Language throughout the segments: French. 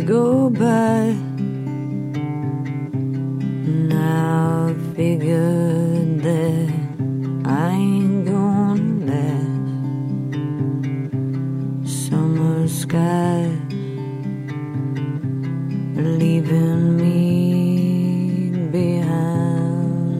go by. Now I figured that I ain't gonna last. Summer skies leaving me behind.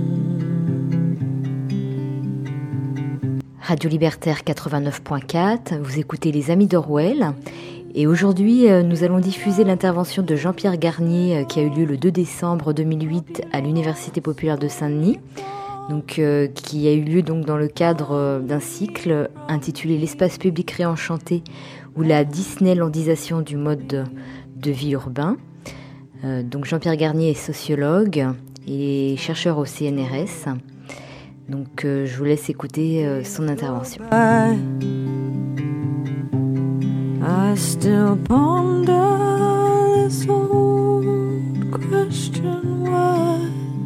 Radio Libertaire 89.4, vous écoutez Les Amis d'Orwell. Et aujourd'hui, nous allons diffuser l'intervention de Jean-Pierre Garnier qui a eu lieu le 2 décembre 2008 à l'Université populaire de Saint-Denis, donc, qui a eu lieu donc, dans le cadre d'un cycle intitulé L'espace public réenchanté ou la Disneylandisation du mode de vie urbain. Donc Jean-Pierre Garnier est sociologue et chercheur au CNRS. Donc je vous laisse écouter son intervention. I still ponder this old question why,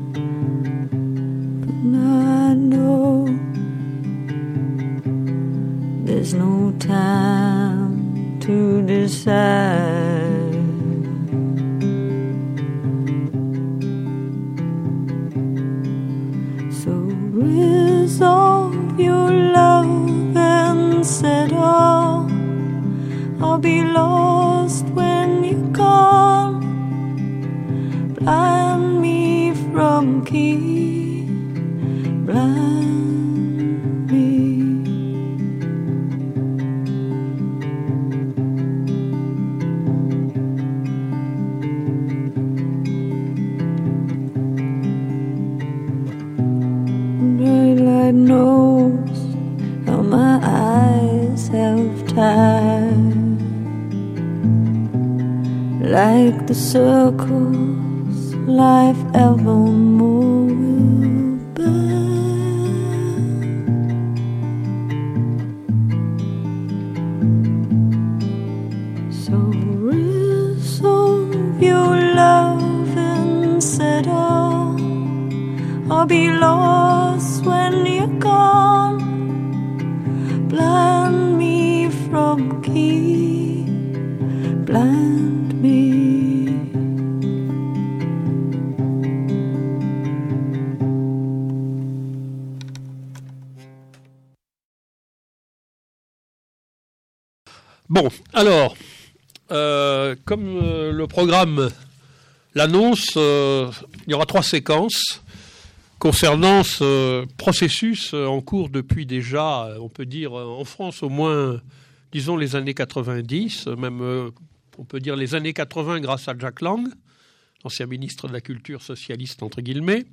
but now I know there's no time to decide. So resolve your love and settle. I'll be lost when you're gone. Blind me from key, blind me. Daylight knows how my eyes have tired. Like the circles life evermore will bend. So resolve your love and settle. I'll be lost when you're gone. Blind me from key, blind me. Bon, alors, comme le programme l'annonce, il y aura 3 séquences concernant ce processus en cours depuis déjà, on peut dire, en France au moins, disons, les années 90, même, on peut dire, les années 80 grâce à Jack Lang, ancien ministre de la Culture socialiste, entre guillemets.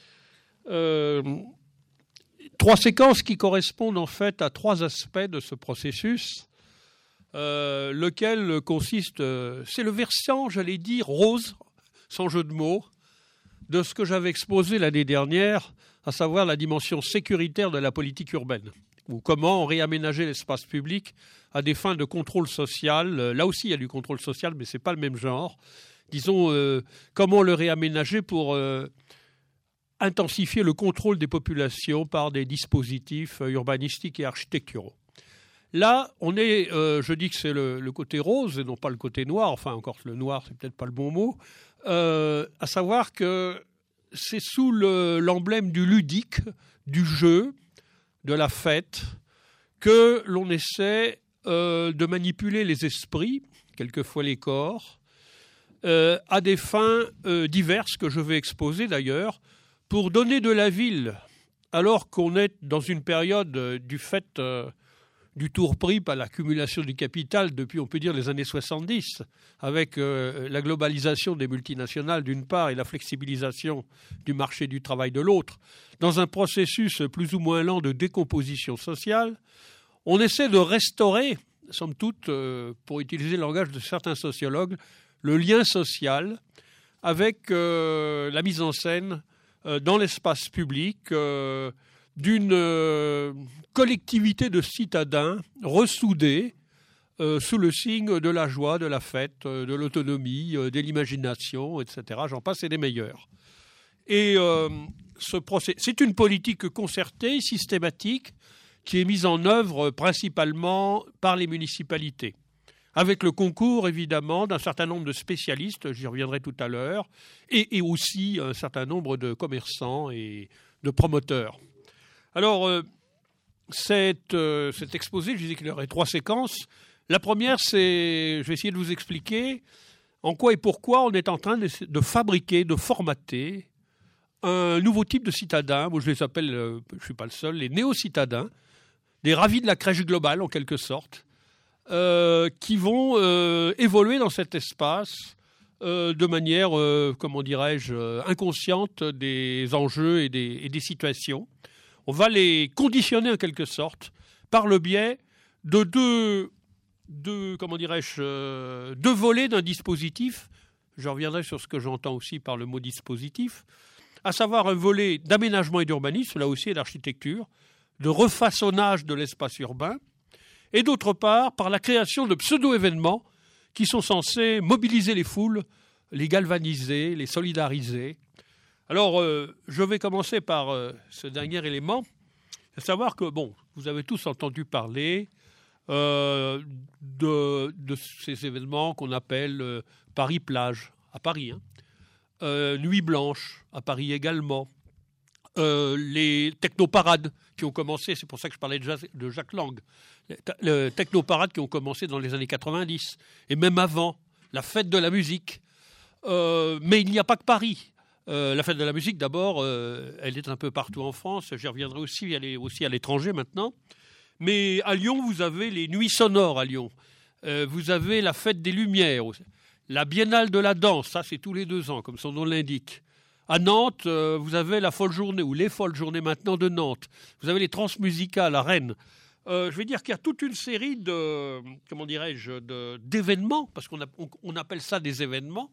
3 séquences qui correspondent en fait à 3 aspects de ce processus. Lequel consiste, c'est le versant, j'allais dire, rose, sans jeu de mots, de ce que j'avais exposé l'année dernière, à savoir la dimension sécuritaire de la politique urbaine, ou comment réaménager l'espace public à des fins de contrôle social. Là aussi, il y a du contrôle social, mais ce n'est pas le même genre. Disons, comment le réaménager pour intensifier le contrôle des populations par des dispositifs urbanistiques et architecturaux. Là, on est, je dis que c'est le côté rose et non pas le côté noir, enfin encore le noir, c'est peut-être pas le bon mot, à savoir que c'est sous l'emblème du ludique, du jeu, de la fête, que l'on essaie de manipuler les esprits, quelquefois les corps, à des fins diverses que je vais exposer d'ailleurs, pour donner de la ville, alors qu'on est dans une période du fait du tour pris par l'accumulation du capital depuis, on peut dire, les années 70, avec la globalisation des multinationales d'une part et la flexibilisation du marché du travail de l'autre, dans un processus plus ou moins lent de décomposition sociale, on essaie de restaurer, somme toute, pour utiliser le langage de certains sociologues, le lien social avec la mise en scène dans l'espace public d'une collectivité de citadins ressoudés sous le signe de la joie, de la fête, de l'autonomie, de l'imagination, etc. J'en passe et des meilleurs. Et c'est une politique concertée, systématique, qui est mise en œuvre principalement par les municipalités. avec le concours évidemment d'un certain nombre de spécialistes, j'y reviendrai tout à l'heure, et aussi un certain nombre de commerçants et de promoteurs. Alors, cet exposé, je disais qu'il y aurait 3 séquences. La première, c'est, je vais essayer de vous expliquer en quoi et pourquoi on est en train de fabriquer, de formater un nouveau type de citadins. Moi, je les appelle, je ne suis pas le seul, les néo-citadins, des ravis de la crèche globale, en quelque sorte, qui vont évoluer dans cet espace de manière, comment dirais-je, inconsciente des enjeux et des situations. On va les conditionner, en quelque sorte, par le biais de deux volets d'un dispositif. Je reviendrai sur ce que j'entends aussi par le mot dispositif, à savoir un volet d'aménagement et d'urbanisme, là aussi, et d'architecture, de refaçonnage de l'espace urbain, et d'autre part, par la création de pseudo-événements qui sont censés mobiliser les foules, les galvaniser, les solidariser. Alors, je vais commencer par ce dernier élément, à savoir que, bon, vous avez tous entendu parler de ces événements qu'on appelle Paris-Plage, à Paris, Nuit Blanche, à Paris également, les technoparades qui ont commencé, c'est pour ça que je parlais de Jacques Lang, les technoparades qui ont commencé dans les années 90, et même avant, la fête de la musique. Mais il n'y a pas que Paris. La fête de la musique, d'abord, elle est un peu partout en France, j'y reviendrai aussi, elle est aussi à l'étranger maintenant. Mais à Lyon, vous avez les nuits sonores à Lyon. Vous avez la fête des Lumières, la Biennale de la danse, ça c'est tous les 2 ans, comme son nom l'indique. À Nantes, vous avez la folle journée, ou les folles journées maintenant de Nantes. Vous avez les transmusicales à Rennes. Je vais dire qu'il y a toute une série d'événements, parce qu'on appelle ça des événements.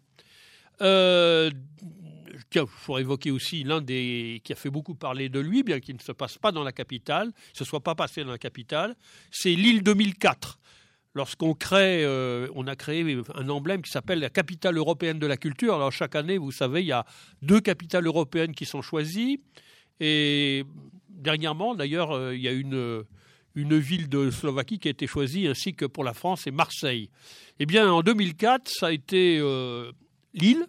Il faut évoquer aussi l'un qui a fait beaucoup parler de lui, bien qu'il ne se passe pas dans la capitale, ne se soit pas passé dans la capitale, c'est l'île 2004. Lorsqu'on on a créé un emblème qui s'appelle la capitale européenne de la culture. Alors chaque année, vous savez, il y a 2 capitales européennes qui sont choisies. Et dernièrement, d'ailleurs, il y a une ville de Slovaquie qui a été choisie, ainsi que pour la France, c'est Marseille. Eh bien, en 2004, ça a été Lille.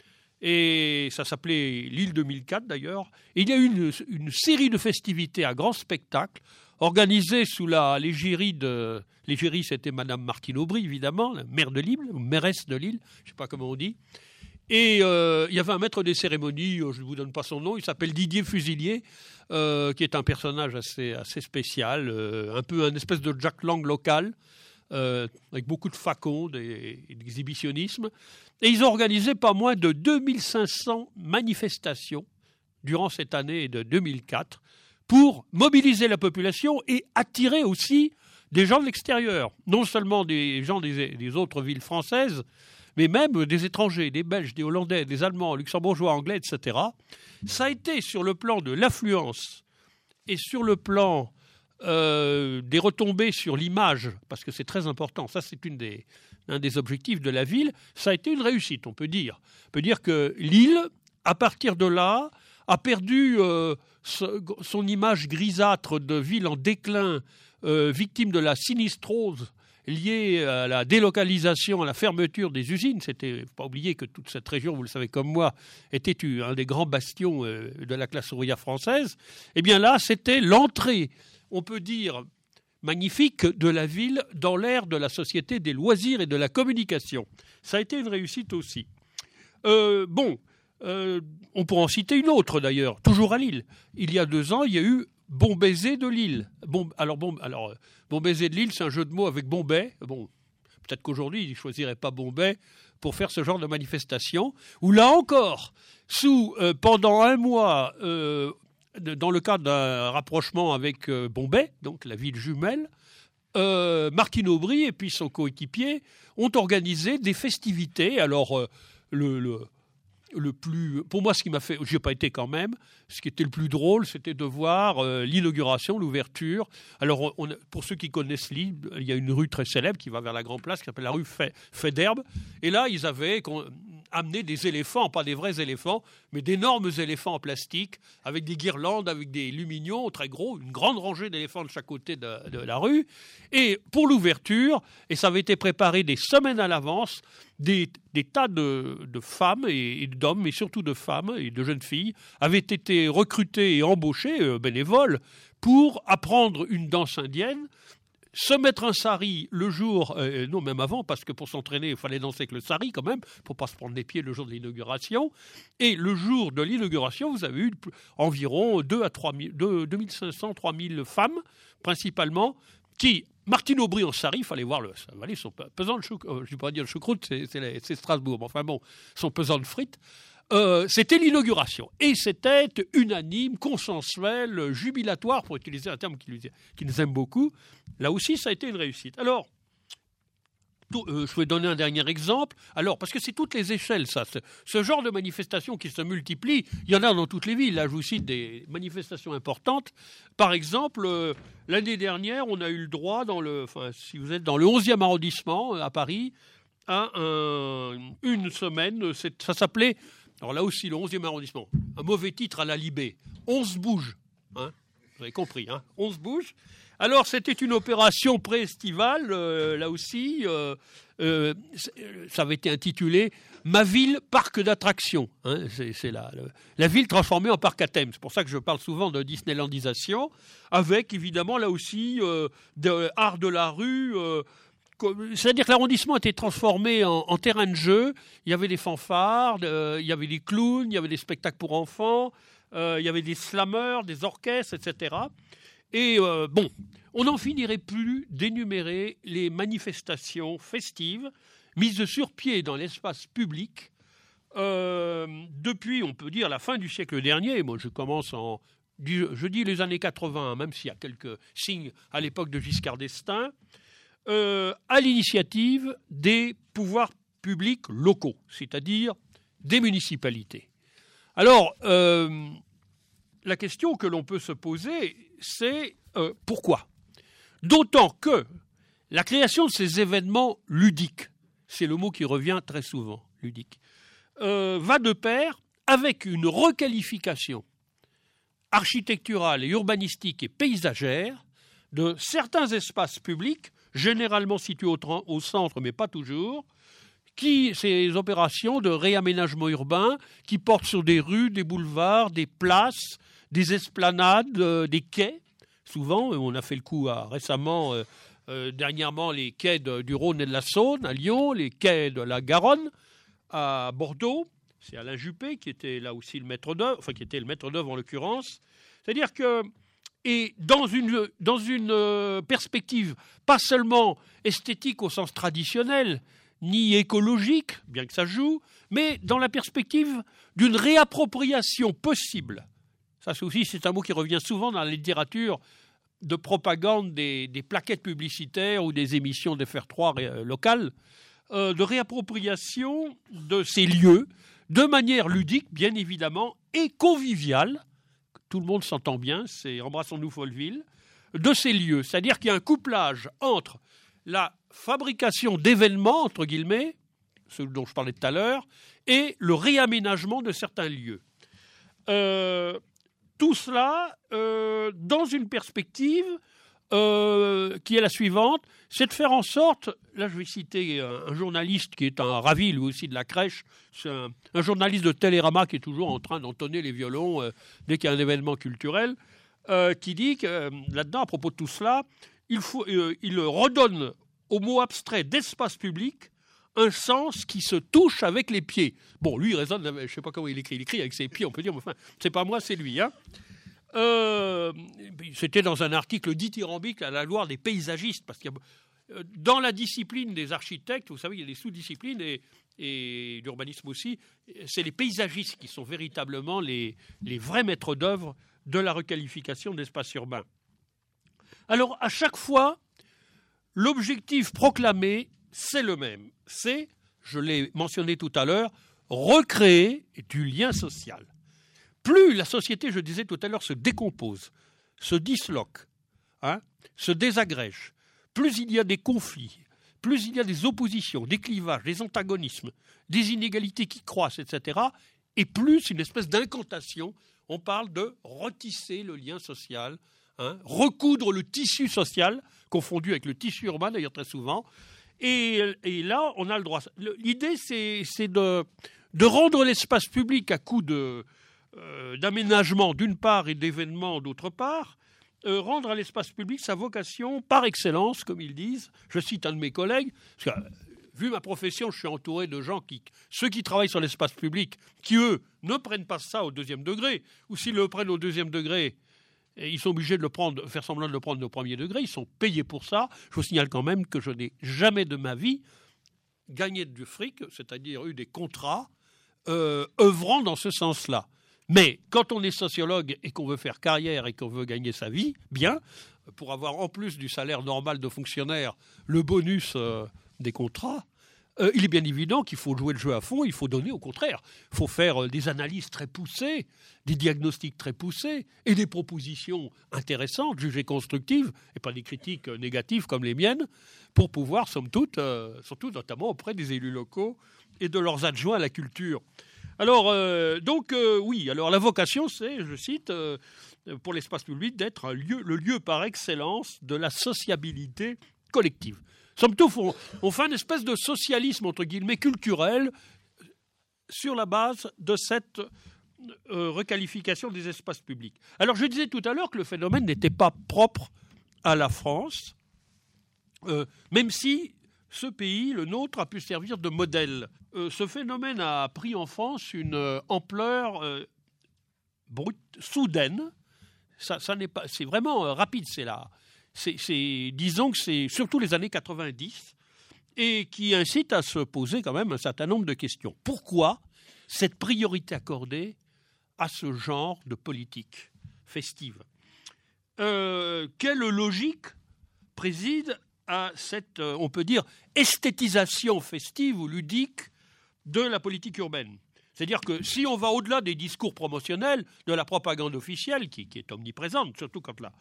Et ça s'appelait l'île 2004 d'ailleurs. Et il y a eu une série de festivités à grand spectacle organisées sous l'égérie l'égérie, c'était Madame Martine Aubry, évidemment, la maire de Lille, ou mairesse de Lille, je ne sais pas comment on dit. Et il y avait un maître des cérémonies, je ne vous donne pas son nom, il s'appelle Didier Fusilier, qui est un personnage assez spécial, un peu un espèce de Jack Lang local, avec beaucoup de faconde et d'exhibitionnisme. Et ils ont organisé pas moins de 2500 manifestations durant cette année de 2004 pour mobiliser la population et attirer aussi des gens de l'extérieur. Non seulement des gens des autres villes françaises, mais même des étrangers, des Belges, des Hollandais, des Allemands, luxembourgeois, anglais, etc. Ça a été sur le plan de l'affluence et sur le plan des retombées sur l'image, parce que c'est très important, ça c'est un des objectifs de la ville, ça a été une réussite, on peut dire. On peut dire que Lille, à partir de là, a perdu son image grisâtre de ville en déclin, victime de la sinistrose liée à la délocalisation, à la fermeture des usines. Il ne faut pas oublier que toute cette région, vous le savez comme moi, était un des grands bastions de la classe ouvrière française. Eh bien là, c'était l'entrée, on peut dire, magnifique de la ville dans l'ère de la société des loisirs et de la communication. Ça a été une réussite aussi. On pourra en citer une autre d'ailleurs, toujours à Lille. Il y a 2 ans, il y a eu Bon Baiser de Lille. Bon Baiser de Lille, c'est un jeu de mots avec Bombay. Bon, peut-être qu'aujourd'hui, ils ne choisiraient pas Bombay pour faire ce genre de manifestation. Ou là encore, pendant 1 mois, dans le cadre d'un rapprochement avec Bombay, donc la ville jumelle, Martine Aubry et puis son coéquipier ont organisé des festivités. Alors, pour moi, ce qui m'a fait, j'y ai pas été quand même, ce qui était le plus drôle, c'était de voir l'inauguration, l'ouverture. Alors, pour ceux qui connaissent Lille, il y a une rue très célèbre qui va vers la Grande Place, qui s'appelle la rue Fait d'Herbe. Et là, ils avaient amené des éléphants, pas des vrais éléphants, mais d'énormes éléphants en plastique, avec des guirlandes, avec des lumignons très gros, une grande rangée d'éléphants de chaque côté de la rue. Et pour l'ouverture, et ça avait été préparé des semaines à l'avance, des tas de femmes et d'hommes, mais surtout de femmes et de jeunes filles, avaient été recrutés et embauchés, bénévoles, pour apprendre une danse indienne, se mettre un sari le jour, non même avant, parce que pour s'entraîner, il fallait danser avec le sari quand même, pour ne pas se prendre les pieds le jour de l'inauguration. Et le jour de l'inauguration, vous avez eu environ 2500, 3000 femmes, principalement, qui, Martine Aubry en sari, il fallait voir ça valait son pesant de choucroute, je ne vais pas dire le choucroute, c'est Strasbourg, mais enfin bon, son pesant de frites. C'était l'inauguration. Et c'était unanime, consensuel, jubilatoire, pour utiliser un terme qui nous aime beaucoup. Là aussi, ça a été une réussite. Alors, je vais donner un dernier exemple. Alors, parce que c'est toutes les échelles, ça. Ce genre de manifestations qui se multiplient, il y en a dans toutes les villes. Là, je vous cite des manifestations importantes. Par exemple, l'année dernière, on a eu le droit, si vous êtes dans le 11e arrondissement, à Paris, à une semaine, ça s'appelait... Alors là aussi, le 11e arrondissement, un mauvais titre à la Libé, 11 bouges, hein, vous avez compris, hein, 11 bouges. Alors c'était une opération pré-estivale, là aussi, ça avait été intitulé « Ma ville, parc d'attractions hein, ». C'est la ville transformée en parc à thème, c'est pour ça que je parle souvent de Disneylandisation, avec évidemment là aussi de art de la rue, c'est-à-dire que l'arrondissement était transformé en terrain de jeu. Il y avait des fanfares, il y avait des clowns, il y avait des spectacles pour enfants, il y avait des slameurs, des orchestres, etc. Et on n'en finirait plus d'énumérer les manifestations festives mises sur pied dans l'espace public depuis, on peut dire, la fin du siècle dernier. Moi, je dis les années 80, même s'il y a quelques signes à l'époque de Giscard d'Estaing. À l'initiative des pouvoirs publics locaux, c'est-à-dire des municipalités. Alors, la question que l'on peut se poser, c'est pourquoi ? D'autant que la création de ces événements ludiques, c'est le mot qui revient très souvent, ludique, va de pair avec une requalification architecturale et urbanistique et paysagère de certains espaces publics, généralement situés au centre, mais pas toujours, ces opérations de réaménagement urbain qui portent sur des rues, des boulevards, des places, des esplanades, des quais. Souvent, on a fait le coup récemment, dernièrement, les quais du Rhône et de la Saône à Lyon, les quais de la Garonne à Bordeaux. C'est Alain Juppé qui était là aussi le maître d'œuvre, enfin qui était le maître d'œuvre en l'occurrence. C'est-à-dire que et dans une perspective pas seulement esthétique au sens traditionnel, ni écologique, bien que ça joue, mais dans la perspective d'une réappropriation possible. Ça aussi, c'est un mot qui revient souvent dans la littérature de propagande des plaquettes publicitaires ou des émissions d'FR3 locales, de réappropriation de ces lieux, de manière ludique, bien évidemment, et conviviale. Tout le monde s'entend bien, c'est Embrassons-nous Folleville, de ces lieux. C'est-à-dire qu'il y a un couplage entre la fabrication d'événements, entre guillemets, ceux dont je parlais tout à l'heure, et le réaménagement de certains lieux. Tout cela dans une perspective qui est la suivante, c'est de faire en sorte, là je vais citer un journaliste qui est un ravi lui aussi de la crèche, c'est un journaliste de Télérama qui est toujours en train d'entonner les violons dès qu'il y a un événement culturel, qui dit que là-dedans, à propos de tout cela, il redonne au mot abstrait d'espace public un sens qui se touche avec les pieds. Bon, lui, il raisonne, je ne sais pas comment il écrit avec ses pieds, on peut dire, mais enfin, c'est pas moi, c'est lui, hein. C'était dans un article dithyrambique à la gloire des paysagistes, parce qu'il y a, dans la discipline des architectes, vous savez, il y a des sous-disciplines et l'urbanisme aussi, c'est les paysagistes qui sont véritablement les vrais maîtres d'œuvre de la requalification d'espaces urbains. Alors, à chaque fois, l'objectif proclamé, c'est le même. C'est, je l'ai mentionné tout à l'heure, recréer du lien social. Plus la société, je disais tout à l'heure, se décompose, se disloque, se désagrège, plus il y a des conflits, plus il y a des oppositions, des clivages, des antagonismes, des inégalités qui croissent, etc., et plus une espèce d'incantation. On parle de retisser le lien social, recoudre le tissu social, confondu avec le tissu urbain d'ailleurs très souvent. Et là, on a le droit. L'idée, c'est de rendre l'espace public à coup d'aménagement d'une part et d'événements d'autre part, rendre à l'espace public sa vocation par excellence, comme ils disent. Je cite un de mes collègues, parce que, vu ma profession, je suis entouré de gens ceux qui travaillent sur l'espace public, qui eux ne prennent pas ça au deuxième degré, ou s'ils le prennent au deuxième degré, ils sont obligés de faire semblant de le prendre au premier degré, ils sont payés pour ça. Je vous signale quand même que je n'ai jamais de ma vie gagné du fric, c'est-à-dire eu des contrats œuvrant dans ce sens-là. Mais quand on est sociologue et qu'on veut faire carrière et qu'on veut gagner sa vie, bien, pour avoir en plus du salaire normal de fonctionnaire, le bonus des contrats, il est bien évident qu'il faut jouer le jeu à fond, il faut donner au contraire. Il faut faire des analyses très poussées, des diagnostics très poussés et des propositions intéressantes, jugées constructives, et pas des critiques négatives comme les miennes, pour pouvoir, somme toute, surtout notamment auprès des élus locaux et de leurs adjoints à la culture. Alors, oui, alors la vocation, c'est, je cite, pour l'espace public, d'être le lieu par excellence de la sociabilité collective. Somme toute, on fait une espèce de socialisme, entre guillemets, culturel, sur la base de cette requalification des espaces publics. Alors, je disais tout à l'heure que le phénomène n'était pas propre à la France, même si ce pays, le nôtre, a pu servir de modèle. Ce phénomène a pris en France une ampleur brute, soudaine. Ça n'est pas, c'est vraiment rapide, c'est là. Disons que c'est surtout les années 90 et qui incite à se poser quand même un certain nombre de questions. Pourquoi cette priorité accordée à ce genre de politique festive ? Quelle logique préside à cette, on peut dire, esthétisation festive ou ludique de la politique urbaine ? C'est-à-dire que si on va au-delà des discours promotionnels, de la propagande officielle, qui est omniprésente, surtout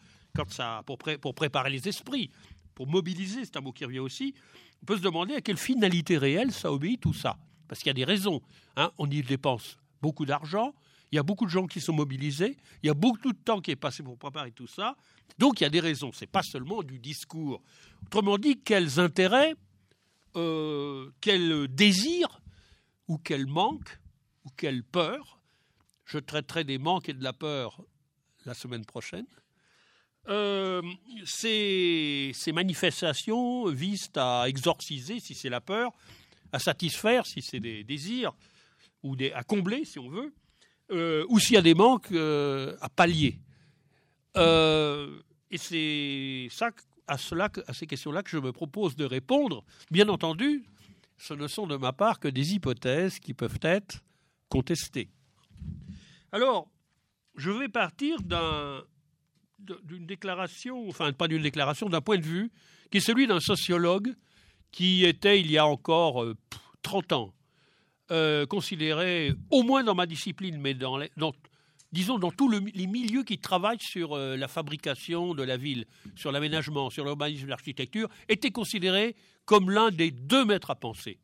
pour préparer les esprits, pour mobiliser, c'est un mot qui revient aussi, on peut se demander à quelle finalité réelle ça obéit tout ça. Parce qu'il y a des raisons. On y dépense beaucoup d'argent, il y a beaucoup de gens qui sont mobilisés, il y a beaucoup de temps qui est passé pour préparer tout ça. Donc il y a des raisons, ce n'est pas seulement du discours. Autrement dit, quels intérêts, quels désirs, ou quels manques, ou quelle peur, je traiterai des manques et de la peur la semaine prochaine, ces manifestations visent à exorciser, si c'est la peur, à satisfaire, si c'est des désirs, ou à combler, si on veut, ou s'il y a des manques, à pallier. Et c'est ça, à ces questions-là que je me propose de répondre. Bien entendu, ce ne sont de ma part que des hypothèses qui peuvent être contestées. Alors, je vais partir d'une déclaration, enfin pas d'une déclaration, d'un point de vue qui est celui d'un sociologue qui était, il y a encore 30 ans, considéré, au moins dans ma discipline, mais disons dans tous les milieux qui travaillent sur la fabrication de la ville, sur l'aménagement, sur l'urbanisme et l'architecture, était considéré comme l'un des deux maîtres à penser.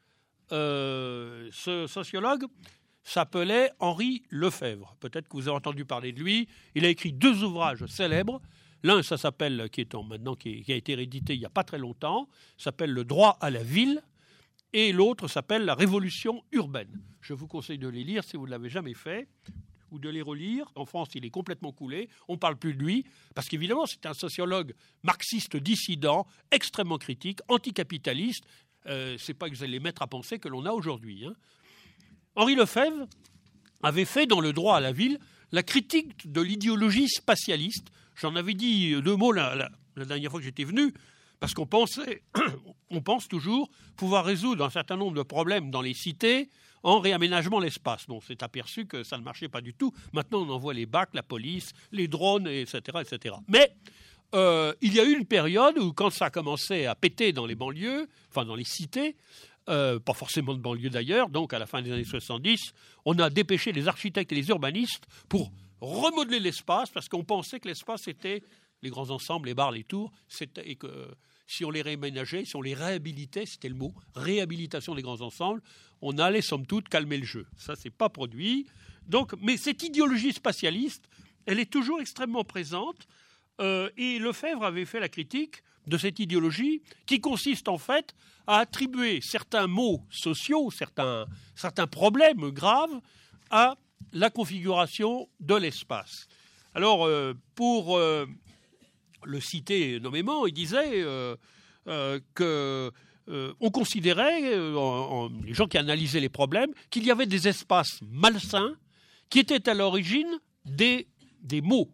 Ce sociologue s'appelait Henri Lefebvre. Peut-être que vous avez entendu parler de lui. Il a écrit 2 ouvrages célèbres. L'un, ça s'appelle, qui a été réédité il n'y a pas très longtemps, s'appelle Le droit à la ville, et l'autre s'appelle La révolution urbaine. Je vous conseille de les lire si vous ne l'avez jamais fait, ou de les relire. En France, il est complètement coulé. On ne parle plus de lui, parce qu'évidemment, c'est un sociologue marxiste dissident, extrêmement critique, anticapitaliste. C'est pas que vous allez les mettre à penser que l'on a aujourd'hui. Henri Lefebvre avait fait dans Le droit à la ville la critique de l'idéologie spatialiste. J'en avais dit 2 mots la dernière fois que j'étais venu, parce qu'on pense toujours pouvoir résoudre un certain nombre de problèmes dans les cités en réaménageant l'espace. Bon, on s'est aperçu que ça ne marchait pas du tout. Maintenant, on envoie les BAC, la police, les drones, etc. etc. Mais il y a eu une période où, quand ça a commencé à péter dans les banlieues, enfin dans les cités, pas forcément de banlieue d'ailleurs, donc à la fin des années 70, on a dépêché les architectes et les urbanistes pour remodeler l'espace, parce qu'on pensait que l'espace était les grands ensembles, les bars, les tours, et si on les réaménageait, si on les réhabilitait, c'était le mot, réhabilitation des grands ensembles, on allait somme toute calmer le jeu. Ça, c'est pas produit. Donc, mais cette idéologie spatialiste, elle est toujours extrêmement présente. Et Lefebvre avait fait la critique de cette idéologie qui consiste en fait à attribuer certains maux sociaux, certains problèmes graves à la configuration de l'espace. Alors, pour le citer nommément, il disait qu'on considérait, les gens qui analysaient les problèmes, qu'il y avait des espaces malsains qui étaient à l'origine des maux.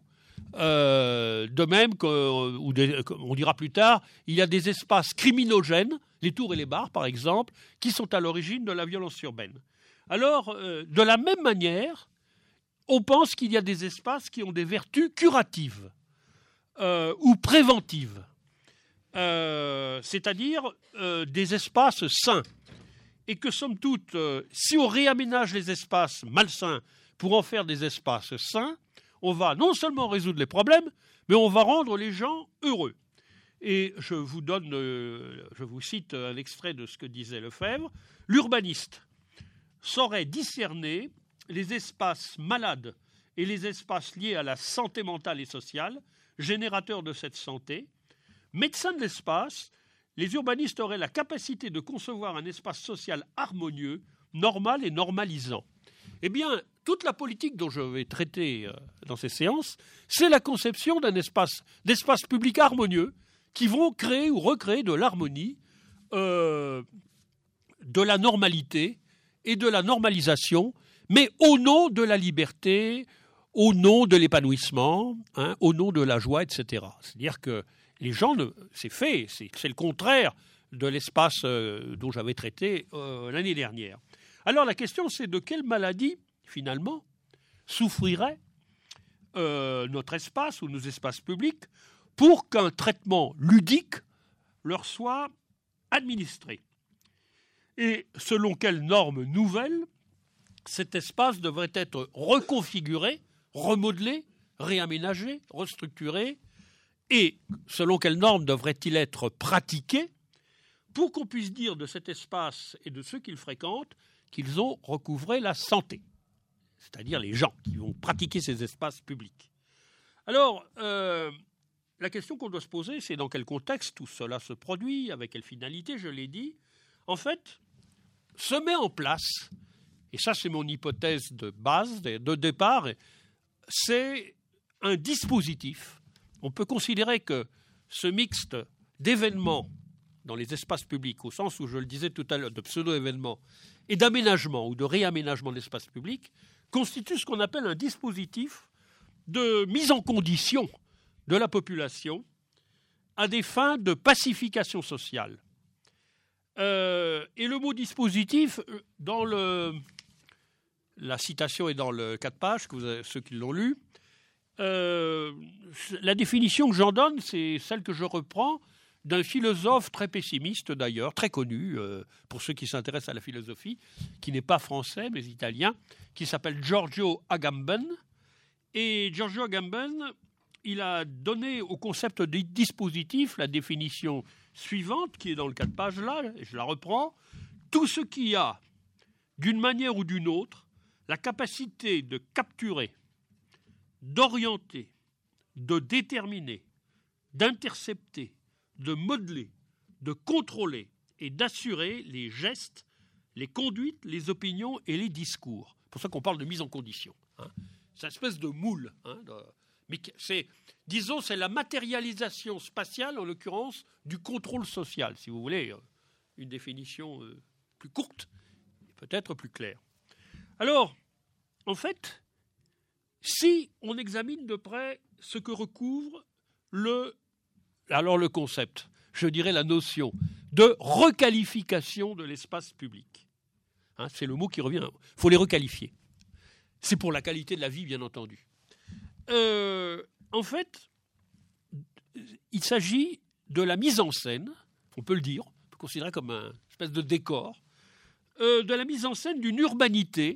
De même on dira plus tard, il y a des espaces criminogènes, les tours et les bars par exemple, qui sont à l'origine de la violence urbaine. Alors, de la même manière, on pense qu'il y a des espaces qui ont des vertus curatives ou préventives, c'est-à-dire des espaces sains. Et que, somme toute, si on réaménage les espaces malsains pour en faire des espaces sains, on va non seulement résoudre les problèmes, mais on va rendre les gens heureux. Et je vous cite un extrait de ce que disait Lefebvre. L'urbaniste saurait discerner les espaces malades et les espaces liés à la santé mentale et sociale, générateurs de cette santé. Médecins de l'espace, les urbanistes auraient la capacité de concevoir un espace social harmonieux, normal et normalisant. Eh bien, toute la politique dont je vais traiter dans ces séances, c'est la conception d'espaces publics harmonieux qui vont créer ou recréer de l'harmonie, de la normalité et de la normalisation, mais au nom de la liberté, au nom de l'épanouissement, au nom de la joie, etc. C'est-à-dire que les gens, c'est le contraire de l'espace dont j'avais traité l'année dernière. Alors la question, c'est de quelle maladie, finalement, souffrirait notre espace ou nos espaces publics pour qu'un traitement ludique leur soit administré. Et selon quelles normes nouvelles cet espace devrait être reconfiguré, remodelé, réaménagé, restructuré, et selon quelles normes devrait-il être pratiqué pour qu'on puisse dire de cet espace et de ceux qui le fréquentent qu'ils ont recouvré la santé, c'est-à-dire les gens qui vont pratiquer ces espaces publics. Alors, la question qu'on doit se poser, c'est dans quel contexte tout cela se produit, avec quelle finalité, je l'ai dit. En fait, se met en place, et ça c'est mon hypothèse de base, de départ, c'est un dispositif. On peut considérer que ce mixte d'événements dans les espaces publics, au sens où je le disais tout à l'heure, de pseudo-événements, et d'aménagement ou de réaménagement de l'espace public, constitue ce qu'on appelle un dispositif de mise en condition de la population à des fins de pacification sociale. Et le mot dispositif, dans la citation est dans le 4 pages, ceux qui l'ont lu, la définition que j'en donne, c'est celle que je reprends d'un philosophe très pessimiste d'ailleurs, très connu pour ceux qui s'intéressent à la philosophie, qui n'est pas français mais italien, qui s'appelle Giorgio Agamben. Et Giorgio Agamben, il a donné au concept de dispositif la définition suivante, qui est dans le 4 pages là, et je la reprends. Tout ce qui a, d'une manière ou d'une autre, la capacité de capturer, d'orienter, de déterminer, d'intercepter, de modeler, de contrôler et d'assurer les gestes, les conduites, les opinions et les discours. C'est pour ça qu'on parle de mise en condition. C'est une espèce de moule. Mais c'est la matérialisation spatiale, en l'occurrence, du contrôle social, si vous voulez. Une définition plus courte et peut-être plus claire. Alors, en fait, si on examine de près ce que recouvre le concept, je dirais la notion de requalification de l'espace public. C'est le mot qui revient. Il faut les requalifier. C'est pour la qualité de la vie, bien entendu. En fait, il s'agit de la mise en scène, on peut le dire, on peut considérer comme une espèce de décor, de la mise en scène d'une urbanité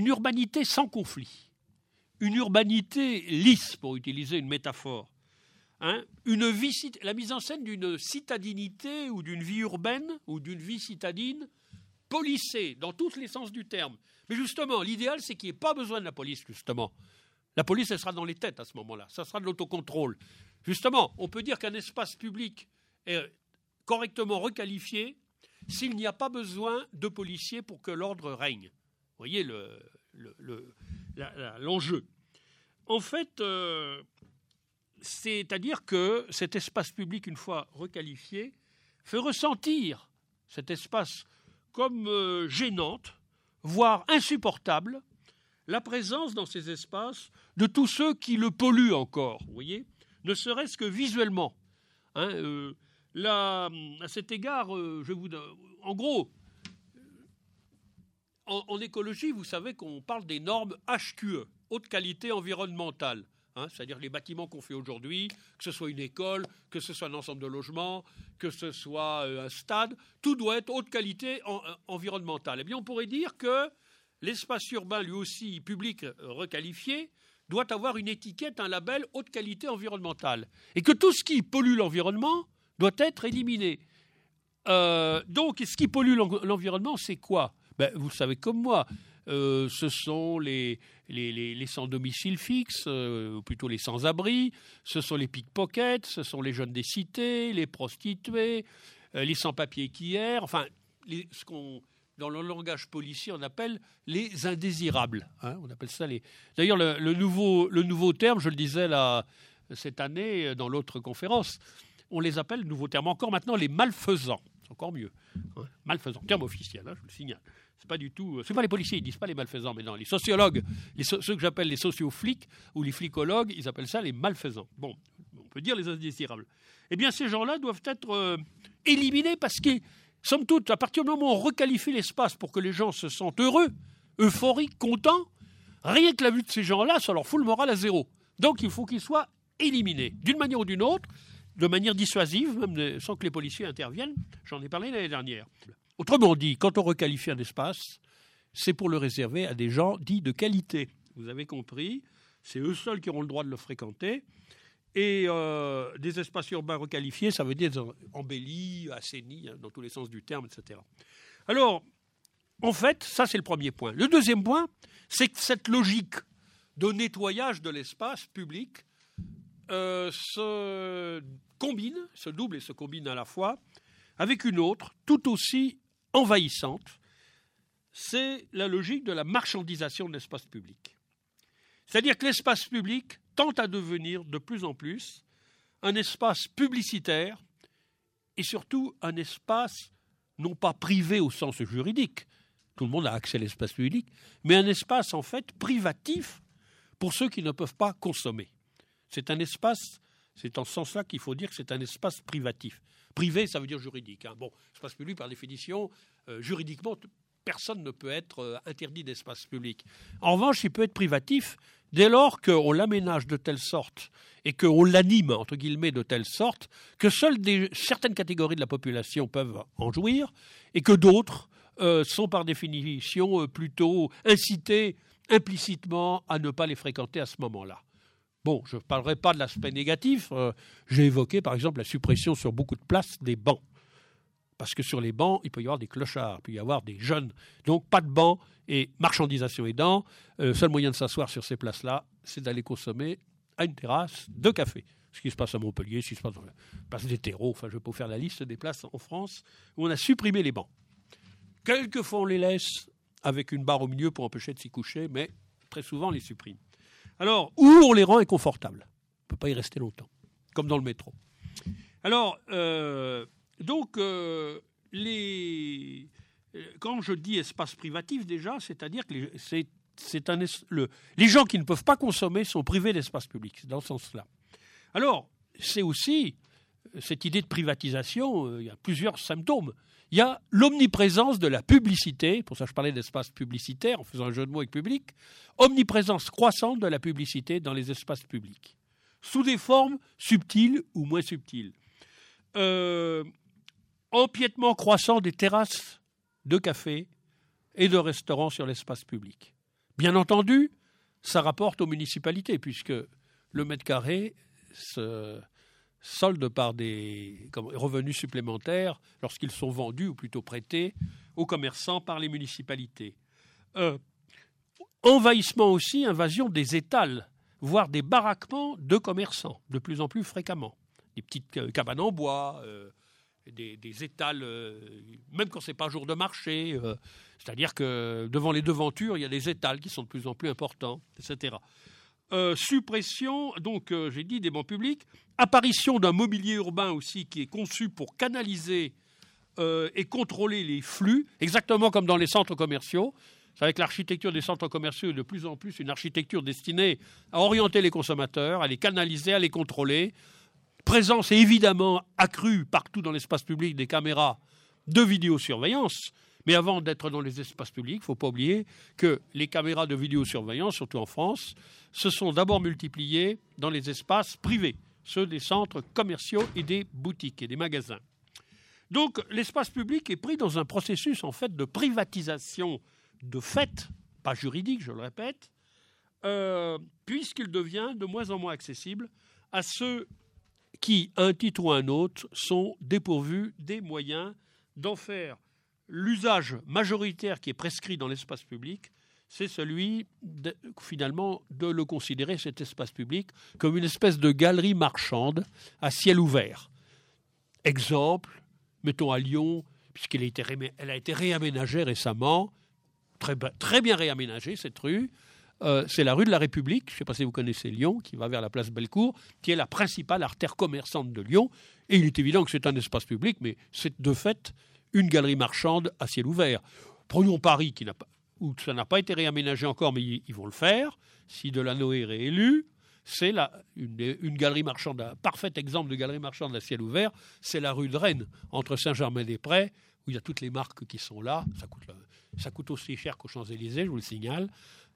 sans conflit, une urbanité lisse, pour utiliser une métaphore, la mise en scène d'une citadinité ou d'une vie urbaine ou d'une vie citadine policée dans tous les sens du terme. Mais justement, l'idéal, c'est qu'il n'y ait pas besoin de la police, justement. La police, elle sera dans les têtes à ce moment-là. Ça sera de l'autocontrôle. Justement, on peut dire qu'un espace public est correctement requalifié s'il n'y a pas besoin de policiers pour que l'ordre règne. Vous voyez l'enjeu. En fait, c'est-à-dire que cet espace public, une fois requalifié, fait ressentir cet espace comme gênante, voire insupportable, la présence dans ces espaces de tous ceux qui le polluent encore, vous voyez, ne serait-ce que visuellement. À cet égard, en gros, en écologie, vous savez qu'on parle des normes HQE, haute qualité environnementale. C'est-à-dire les bâtiments qu'on fait aujourd'hui, que ce soit une école, que ce soit un ensemble de logements, que ce soit un stade, tout doit être haute qualité environnementale. Eh bien, on pourrait dire que l'espace urbain, lui aussi public requalifié, doit avoir une étiquette, un label haute qualité environnementale. Et que tout ce qui pollue l'environnement doit être éliminé. Donc, ce qui pollue l'environnement, c'est quoi ? Vous le savez comme moi. Ce sont les sans domicile fixe, ou plutôt les sans-abri, ce sont les pickpockets, ce sont les jeunes des cités, les prostituées, les sans-papiers qui errent, enfin, ce qu'on, dans le langage policier, on appelle les indésirables. On appelle ça les... D'ailleurs, le nouveau terme, je le disais là, cette année dans l'autre conférence, on les appelle, nouveau terme encore maintenant, les malfaisants. C'est encore mieux. Malfaisants, terme officiel, je le signale. C'est pas du tout. C'est pas les policiers, ils disent pas les malfaisants, mais non, les sociologues, ceux que j'appelle les socioflics ou les flicologues, ils appellent ça les malfaisants. Bon, on peut dire les indésirables. Eh bien, ces gens-là doivent être éliminés parce que, somme toute, à partir du moment où on requalifie l'espace pour que les gens se sentent heureux, euphoriques, contents, rien que la vue de ces gens-là, ça leur fout le moral à zéro. Donc, il faut qu'ils soient éliminés, d'une manière ou d'une autre, de manière dissuasive, même sans que les policiers interviennent. J'en ai parlé l'année dernière. Autrement dit, quand on requalifie un espace, c'est pour le réserver à des gens dits de qualité. Vous avez compris, c'est eux seuls qui auront le droit de le fréquenter. Et des espaces urbains requalifiés, ça veut dire embellis, assainis, dans tous les sens du terme, etc. Alors, en fait, ça c'est le premier point. Le deuxième point, c'est que cette logique de nettoyage de l'espace public se double et se combine à la fois avec une autre, tout aussi envahissante, c'est la logique de la marchandisation de l'espace public. C'est-à-dire que l'espace public tend à devenir de plus en plus un espace publicitaire et surtout un espace non pas privé au sens juridique, tout le monde a accès à l'espace public, mais un espace en fait privatif pour ceux qui ne peuvent pas consommer. C'est un espace, c'est en ce sens-là qu'il faut dire que c'est un espace privatif. Privé, ça veut dire juridique. Bon, espace public, par définition, juridiquement, personne ne peut être interdit d'espace public. En revanche, il peut être privatif dès lors qu'on l'aménage de telle sorte et qu'on l'anime, entre guillemets, de telle sorte que seules certaines catégories de la population peuvent en jouir et que d'autres sont par définition plutôt incités implicitement à ne pas les fréquenter à ce moment-là. Bon, je ne parlerai pas de l'aspect négatif. J'ai évoqué, par exemple, la suppression sur beaucoup de places des bancs. Parce que sur les bancs, il peut y avoir des clochards, il peut y avoir des jeunes. Donc, pas de bancs et marchandisation aidant. Le seul moyen de s'asseoir sur ces places-là, c'est d'aller consommer à une terrasse de café. Ce qui se passe à Montpellier, ce qui se passe dans la place des terreaux. Enfin, je vais pas vous faire la liste des places en France où on a supprimé les bancs. Quelquefois, on les laisse avec une barre au milieu pour empêcher de s'y coucher, mais très souvent, on les supprime. Alors, où on les rend inconfortables. On ne peut pas y rester longtemps, comme dans le métro. Alors, quand je dis espace privatif, déjà, c'est-à-dire que les gens qui ne peuvent pas consommer sont privés d'espace public. C'est dans ce sens-là. Alors, c'est aussi cette idée de privatisation, il y a plusieurs symptômes. Il y a l'omniprésence de la publicité, pour ça je parlais d'espace publicitaire en faisant un jeu de mots avec public, omniprésence croissante de la publicité dans les espaces publics, sous des formes subtiles ou moins subtiles. Empiètement croissant des terrasses de café et de restaurants sur l'espace public. Bien entendu, ça rapporte aux municipalités, puisque le mètre carré solde par des revenus supplémentaires lorsqu'ils sont vendus, ou plutôt prêtés, aux commerçants par les municipalités. Envahissement aussi, invasion des étals, voire des baraquements de commerçants, de plus en plus fréquemment. Des petites cabanes en bois, des étals, même quand ce n'est pas jour de marché. C'est-à-dire que devant les devantures, il y a des étals qui sont de plus en plus importants, etc. Suppression, donc j'ai dit, des bancs publics. Apparition d'un mobilier urbain aussi qui est conçu pour canaliser et contrôler les flux, exactement comme dans les centres commerciaux. C'est avec l'architecture des centres commerciaux de plus en plus une architecture destinée à orienter les consommateurs, à les canaliser, à les contrôler. Présence évidemment accrue partout dans l'espace public des caméras de vidéosurveillance. Mais avant d'être dans les espaces publics, il ne faut pas oublier que les caméras de vidéosurveillance, surtout en France, se sont d'abord multipliées dans les espaces privés, ceux des centres commerciaux et des boutiques et des magasins. Donc l'espace public est pris dans un processus en fait de privatisation de fait, pas juridique, je le répète, puisqu'il devient de moins en moins accessible à ceux qui, à un titre ou à un autre, sont dépourvus des moyens d'en faire l'usage majoritaire qui est prescrit dans l'espace public. C'est celui, finalement, de le considérer, cet espace public, comme une espèce de galerie marchande à ciel ouvert. Exemple, mettons à Lyon, puisqu'elle a été réaménagée récemment, très bien réaménagée, cette rue. C'est la rue de la République, je ne sais pas si vous connaissez Lyon, qui va vers la place Bellecour, qui est la principale artère commerçante de Lyon. Et il est évident que c'est un espace public, mais c'est de fait une galerie marchande à ciel ouvert. Prenons Paris, où ça n'a pas été réaménagé encore, mais ils vont le faire. Si Delanoë est réélu, c'est une galerie marchande, un parfait exemple de galerie marchande à ciel ouvert, c'est la rue de Rennes, entre Saint-Germain-des-Prés, où il y a toutes les marques qui sont là. Ça coûte aussi cher qu'aux Champs-Élysées, je vous le signale.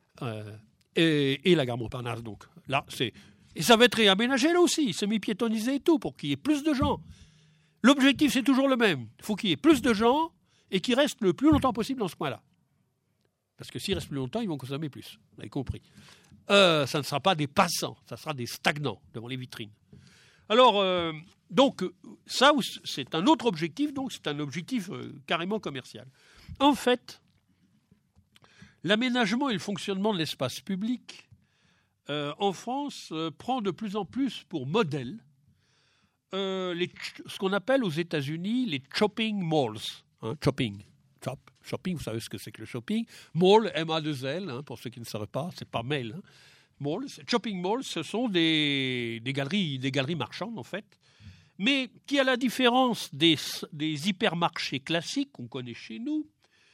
Et la gare Montparnasse, donc. Là, et ça va être réaménagé là aussi, semi-piétonnisé et tout, pour qu'il y ait plus de gens. L'objectif, c'est toujours le même. Il faut qu'il y ait plus de gens et qu'ils restent le plus longtemps possible dans ce coin-là. Parce que s'ils restent plus longtemps, ils vont consommer plus. Vous avez compris. Ça ne sera pas des passants, ça sera des stagnants devant les vitrines. Alors, donc, ça, c'est un autre objectif, donc c'est un objectif carrément commercial. En fait, l'aménagement et le fonctionnement de l'espace public en France prend de plus en plus pour modèle ce qu'on appelle aux États-Unis les shopping malls. Shopping, vous savez ce que c'est que le shopping. Mall, M-A-2-L, pour ceux qui ne sauraient pas, c'est pas mail. Malls. Shopping malls, ce sont des galeries marchandes, en fait, mais qui, à la différence des hypermarchés classiques qu'on connaît chez nous,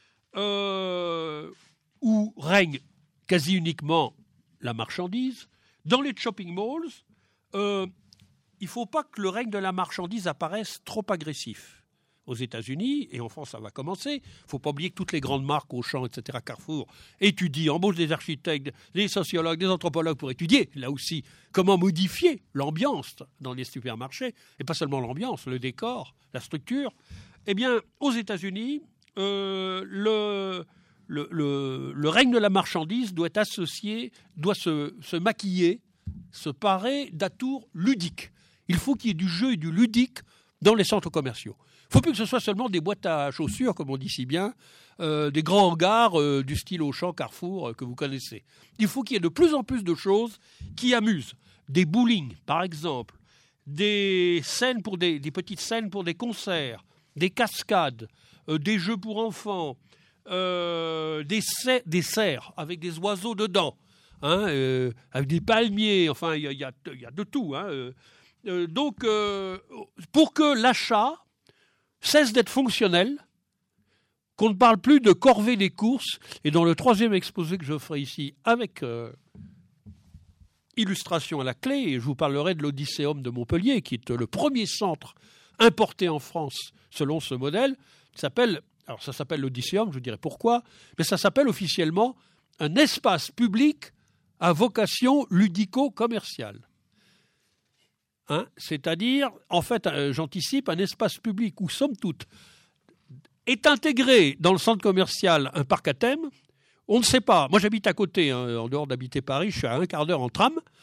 où règne quasi uniquement la marchandise, dans les shopping malls, il ne faut pas que le règne de la marchandise apparaisse trop agressif. Aux États-Unis, et en France ça va commencer, il ne faut pas oublier que toutes les grandes marques, Auchan, etc., Carrefour, étudient, embauchent des architectes, des sociologues, des anthropologues pour étudier, là aussi, comment modifier l'ambiance dans les supermarchés, et pas seulement l'ambiance, le décor, la structure. Eh bien, aux États-Unis, le règne de la marchandise doit se maquiller, se parer d'atours ludiques. Il faut qu'il y ait du jeu et du ludique dans les centres commerciaux. Il ne faut plus que ce soit seulement des boîtes à chaussures, comme on dit si bien, des grands hangars du style Auchan, Carrefour, que vous connaissez. Il faut qu'il y ait de plus en plus de choses qui amusent. Des bowling, par exemple, des petites scènes pour des concerts, des cascades, des jeux pour enfants, des serres avec des oiseaux dedans, avec des palmiers, enfin, il y a de tout. Donc, pour que l'achat cesse d'être fonctionnel, qu'on ne parle plus de corvée des courses, et dans le troisième exposé que je ferai ici, avec illustration à la clé, et je vous parlerai de l'Odysseum de Montpellier, qui est le premier centre importé en France selon ce modèle, ça s'appelle l'Odysseum, je vous dirai pourquoi, mais ça s'appelle officiellement un espace public à vocation ludico-commerciale. C'est-à-dire, en fait, j'anticipe, un espace public où, somme toute, est intégré dans le centre commercial un parc à thème. On ne sait pas. Moi, j'habite à côté, en dehors d'habiter Paris, je suis à un quart d'heure en tram,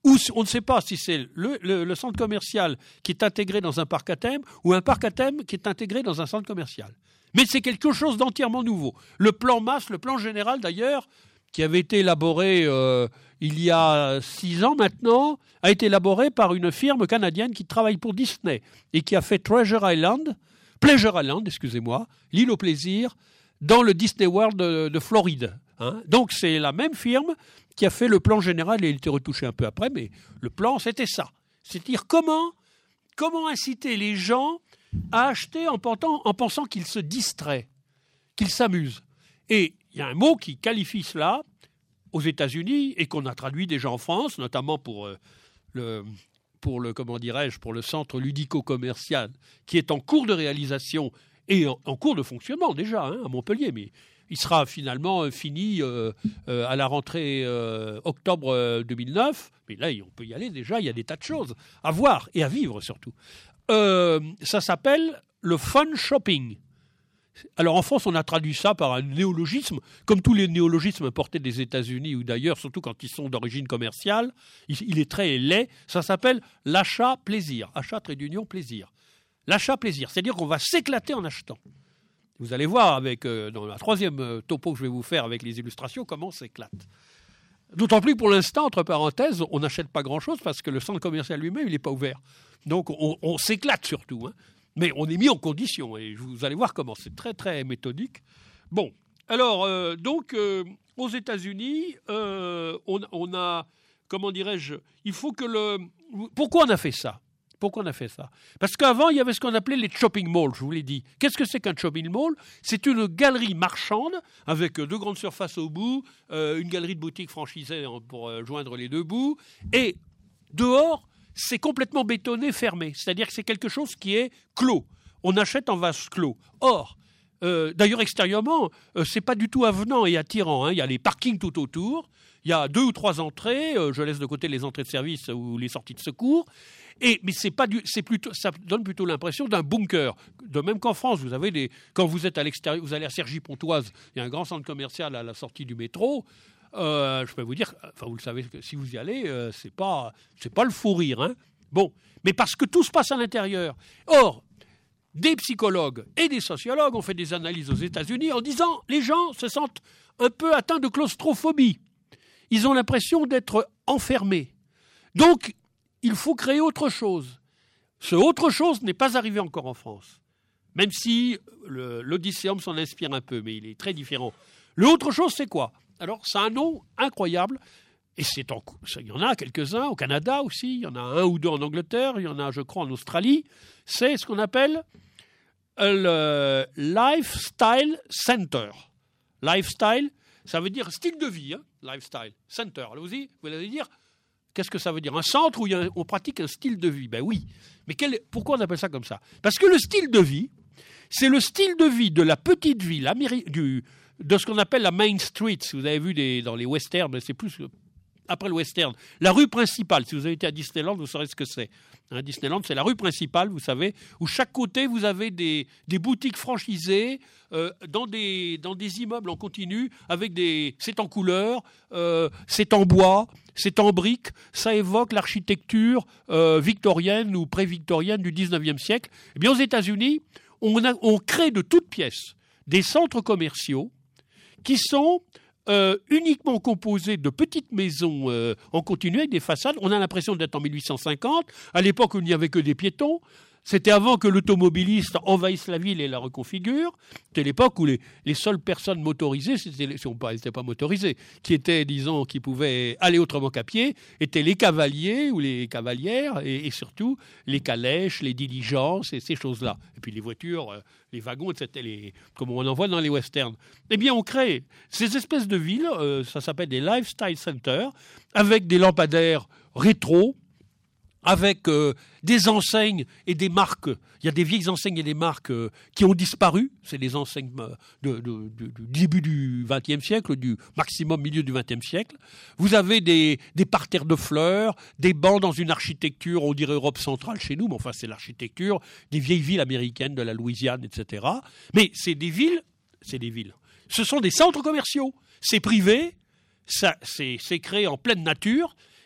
Ou on ne sait pas si c'est le centre commercial qui est intégré dans un parc à thème ou un parc à thème qui est intégré dans un centre commercial. Mais c'est quelque chose d'entièrement nouveau. Le plan masse, le plan général d'ailleurs, qui avait été élaboré il y a 6 ans maintenant, a été élaboré par une firme canadienne qui travaille pour Disney et qui a fait Pleasure Island, l'île au plaisir, dans le Disney World de Floride. Hein. Donc c'est la même firme qui a fait le plan général, et il a été retouché un peu après, mais le plan c'était ça. C'est-à-dire comment inciter les gens à acheter en pensant qu'ils se distraient, qu'ils s'amusent. Et il y a un mot qui qualifie cela aux États-Unis et qu'on a traduit déjà en France, notamment pour le centre ludico-commercial qui est en cours de réalisation et en cours de fonctionnement déjà à Montpellier, mais il sera finalement fini à la rentrée octobre 2009. Mais là, on peut y aller déjà, il y a des tas de choses à voir et à vivre surtout. Ça s'appelle le fun shopping. Alors en France, on a traduit ça par un néologisme, comme tous les néologismes importés des États-Unis ou d'ailleurs, surtout quand ils sont d'origine commerciale, il est très laid, ça s'appelle l'achat-plaisir, achat-plaisir. L'achat-plaisir, c'est-à-dire qu'on va s'éclater en achetant. Vous allez voir dans la troisième topo que je vais vous faire avec les illustrations, comment on s'éclate. D'autant plus pour l'instant, entre parenthèses, on n'achète pas grand-chose parce que le centre commercial lui-même, il n'est pas ouvert. Donc on s'éclate surtout, mais on est mis en condition et vous allez voir comment. C'est très, très méthodique. Bon, alors, aux États-Unis, on a, comment dirais-je, il faut que Pourquoi on a fait ça ? Parce qu'avant, il y avait ce qu'on appelait les shopping malls, je vous l'ai dit. Qu'est-ce que c'est qu'un shopping mall ? C'est une galerie marchande avec 2 grandes surfaces au bout, une galerie de boutiques franchisées pour joindre les 2 bouts. Et dehors, c'est complètement bétonné, fermé. C'est-à-dire que c'est quelque chose qui est clos. On achète en vase clos. Or, d'ailleurs, extérieurement, c'est pas du tout avenant et attirant. Il y a les parkings tout autour. Il y a 2 ou 3 entrées. Je laisse de côté les entrées de service ou les sorties de secours. Mais ça donne plutôt l'impression d'un bunker. De même qu'en France, quand vous êtes à l'extérieur, vous allez à Cergy-Pontoise, il y a un grand centre commercial à la sortie du métro. Je peux vous dire, vous le savez, que si vous y allez, c'est pas le fou rire. Bon, mais parce que tout se passe à l'intérieur. Or, des psychologues et des sociologues ont fait des analyses aux États-Unis en disant les gens se sentent un peu atteints de claustrophobie. Ils ont l'impression d'être enfermés. Donc, il faut créer autre chose. Ce autre chose n'est pas arrivé encore en France. Même si l'Odysseum s'en inspire un peu, mais il est très différent. Le autre chose, c'est quoi ? Alors, c'est un nom incroyable. Et il y en a quelques-uns au Canada aussi. Il y en a 1 ou 2 en Angleterre. Il y en a, je crois, en Australie. C'est ce qu'on appelle le Lifestyle Center. Lifestyle, ça veut dire style de vie. Lifestyle Center. Allez-y, vous allez dire... Qu'est-ce que ça veut dire ? Un centre où on pratique un style de vie ? Ben oui. Mais pourquoi on appelle ça comme ça ? Parce que le style de vie, c'est le style de vie de la petite ville, de ce qu'on appelle la Main Street. Si vous avez vu dans les westerns, mais c'est plus après le western. La rue principale, si vous avez été à Disneyland, vous saurez ce que c'est. Disneyland, c'est la rue principale, vous savez, où chaque côté, vous avez des boutiques franchisées dans des immeubles en continu, c'est en couleur, c'est en bois, c'est en briques. Ça évoque l'architecture victorienne ou pré-victorienne du 19e siècle. Eh bien, aux États-Unis, on crée de toutes pièces des centres commerciaux qui sont uniquement composé de petites maisons en continu avec des façades. On a l'impression d'être en 1850, à l'époque où il n'y avait que des piétons. C'était avant que l'automobiliste envahisse la ville et la reconfigure. C'était l'époque où les seules personnes motorisées, si on n'était pas motorisées, qui pouvaient aller autrement qu'à pied, étaient les cavaliers ou les cavalières et surtout les calèches, les diligences et ces choses-là. Et puis les voitures, les wagons, etc., comme on en voit dans les westerns. Eh bien, on crée ces espèces de villes, ça s'appelle des lifestyle centers, avec des lampadaires rétro, avec des enseignes et des marques. Il y a des vieilles enseignes et des marques qui ont disparu. C'est des enseignes du début du XXe siècle, du maximum milieu du XXe siècle. Vous avez des parterres de fleurs, des bancs dans une architecture, on dirait Europe centrale chez nous, mais enfin c'est l'architecture des vieilles villes américaines, de la Louisiane, etc. Mais c'est des villes. Ce sont des centres commerciaux. C'est privé, c'est créé en pleine nature.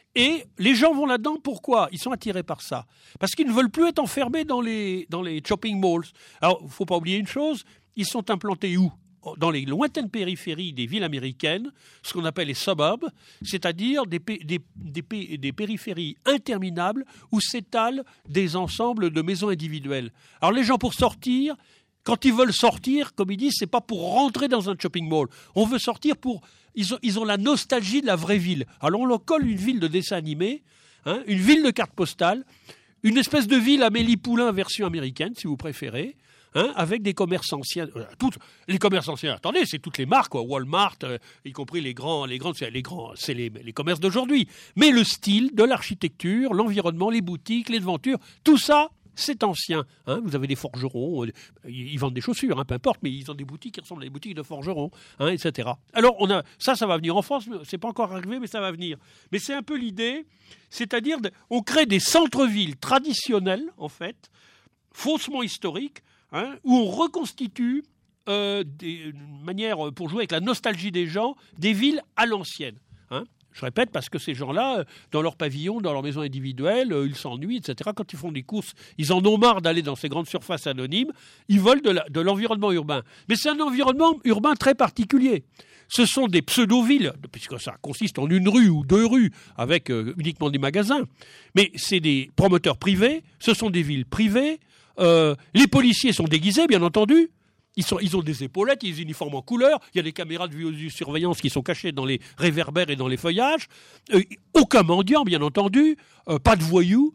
Et les gens vont là-dedans, pourquoi ? Ils sont attirés par ça. Parce qu'ils ne veulent plus être enfermés dans les shopping malls. Alors, il ne faut pas oublier une chose, ils sont implantés où ? Dans les lointaines périphéries des villes américaines, ce qu'on appelle les suburbs, c'est-à-dire des périphéries interminables où s'étalent des ensembles de maisons individuelles. Alors les gens, pour sortir, quand ils veulent sortir, comme ils disent, c'est pas pour rentrer dans un shopping mall. On veut sortir pour... Ils ont la nostalgie de la vraie ville. Alors on leur colle une ville de dessin animé, une ville de carte postale, une espèce de ville Amélie Poulain version américaine, si vous préférez, avec des commerces anciens. Les commerces anciens, attendez, c'est toutes les marques, quoi, Walmart, y compris les grands, c'est les commerces d'aujourd'hui. Mais le style de l'architecture, l'environnement, les boutiques, les devantures, tout ça, c'est ancien. Vous avez des forgerons, ils vendent des chaussures, peu importe, mais ils ont des boutiques qui ressemblent à des boutiques de forgerons, etc. Alors, ça va venir en France, c'est pas encore arrivé, mais ça va venir. Mais c'est un peu l'idée, c'est-à-dire, on crée des centres-villes traditionnels, en fait, faussement historiques, où on reconstitue une manière, pour jouer avec la nostalgie des gens, des villes à l'ancienne. Je répète, parce que ces gens-là, dans leur pavillon, dans leur maison individuelle, ils s'ennuient, etc. Quand ils font des courses, ils en ont marre d'aller dans ces grandes surfaces anonymes. Ils veulent de l'environnement urbain. Mais c'est un environnement urbain très particulier. Ce sont des pseudo-villes, puisque ça consiste en une rue ou deux rues, avec uniquement des magasins. Mais c'est des promoteurs privés, ce sont des villes privées. Les policiers sont déguisés, bien entendu. Ils ont des épaulettes, des uniformes en couleur. Il y a des caméras de vidéosurveillance qui sont cachées dans les réverbères et dans les feuillages. Aucun mendiant, bien entendu. Pas de voyous.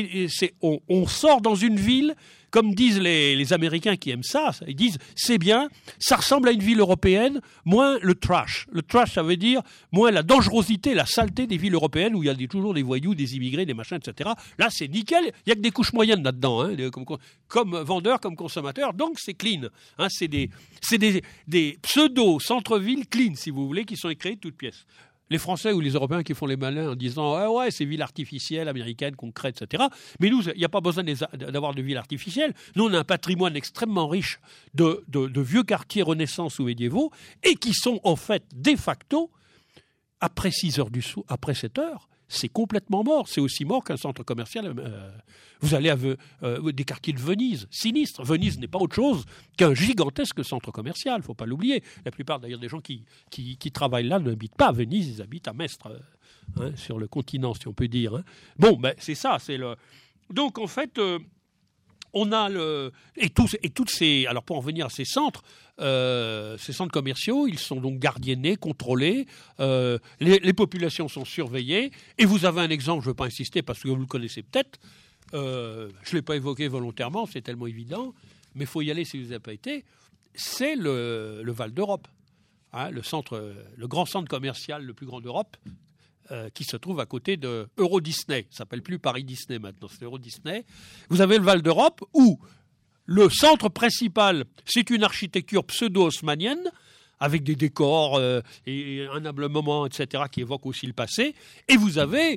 On sort dans une ville, comme disent les Américains qui aiment ça. Ils disent, c'est bien, ça ressemble à une ville européenne, moins le trash. Le trash, ça veut dire moins la dangerosité, la saleté des villes européennes où il y a toujours des voyous, des immigrés, des machins, etc. Là, c'est nickel. Il n'y a que des couches moyennes là-dedans, comme vendeurs, comme consommateurs. Donc, c'est clean. C'est des pseudo-centres-villes clean, si vous voulez, qui sont créés de toutes pièces. Les Français ou les Européens qui font les malins en disant « ouais, c'est ville artificielle, américaine, concrète, etc. » Mais nous, il n'y a pas besoin d'avoir de ville artificielle. Nous, on a un patrimoine extrêmement riche de vieux quartiers Renaissance ou médiévaux et qui sont en fait, de facto, après 6 heures après 7 heures, c'est complètement mort. C'est aussi mort qu'un centre commercial. Vous allez à des quartiers de Venise, sinistres. Venise n'est pas autre chose qu'un gigantesque centre commercial, il ne faut pas l'oublier. La plupart d'ailleurs des gens qui travaillent là n'habitent pas à Venise, ils habitent à Mestre, sur le continent, si on peut dire. Bon, c'est ça. Donc en fait... on a toutes ces... Alors pour en venir à ces centres commerciaux, ils sont donc gardiennés, contrôlés, les populations sont surveillées, et vous avez un exemple, je ne veux pas insister parce que vous le connaissez peut-être, je ne l'ai pas évoqué volontairement, c'est tellement évident, mais il faut y aller si vous n'avez pas été, c'est le Val d'Europe, le grand centre commercial le plus grand d'Europe, qui se trouve à côté de Euro Disney. Ça ne s'appelle plus Paris Disney maintenant, c'est Euro Disney. Vous avez le Val d'Europe où le centre principal, c'est une architecture pseudo-haussmannienne avec des décors et un ameublement, etc., qui évoquent aussi le passé. Et vous avez,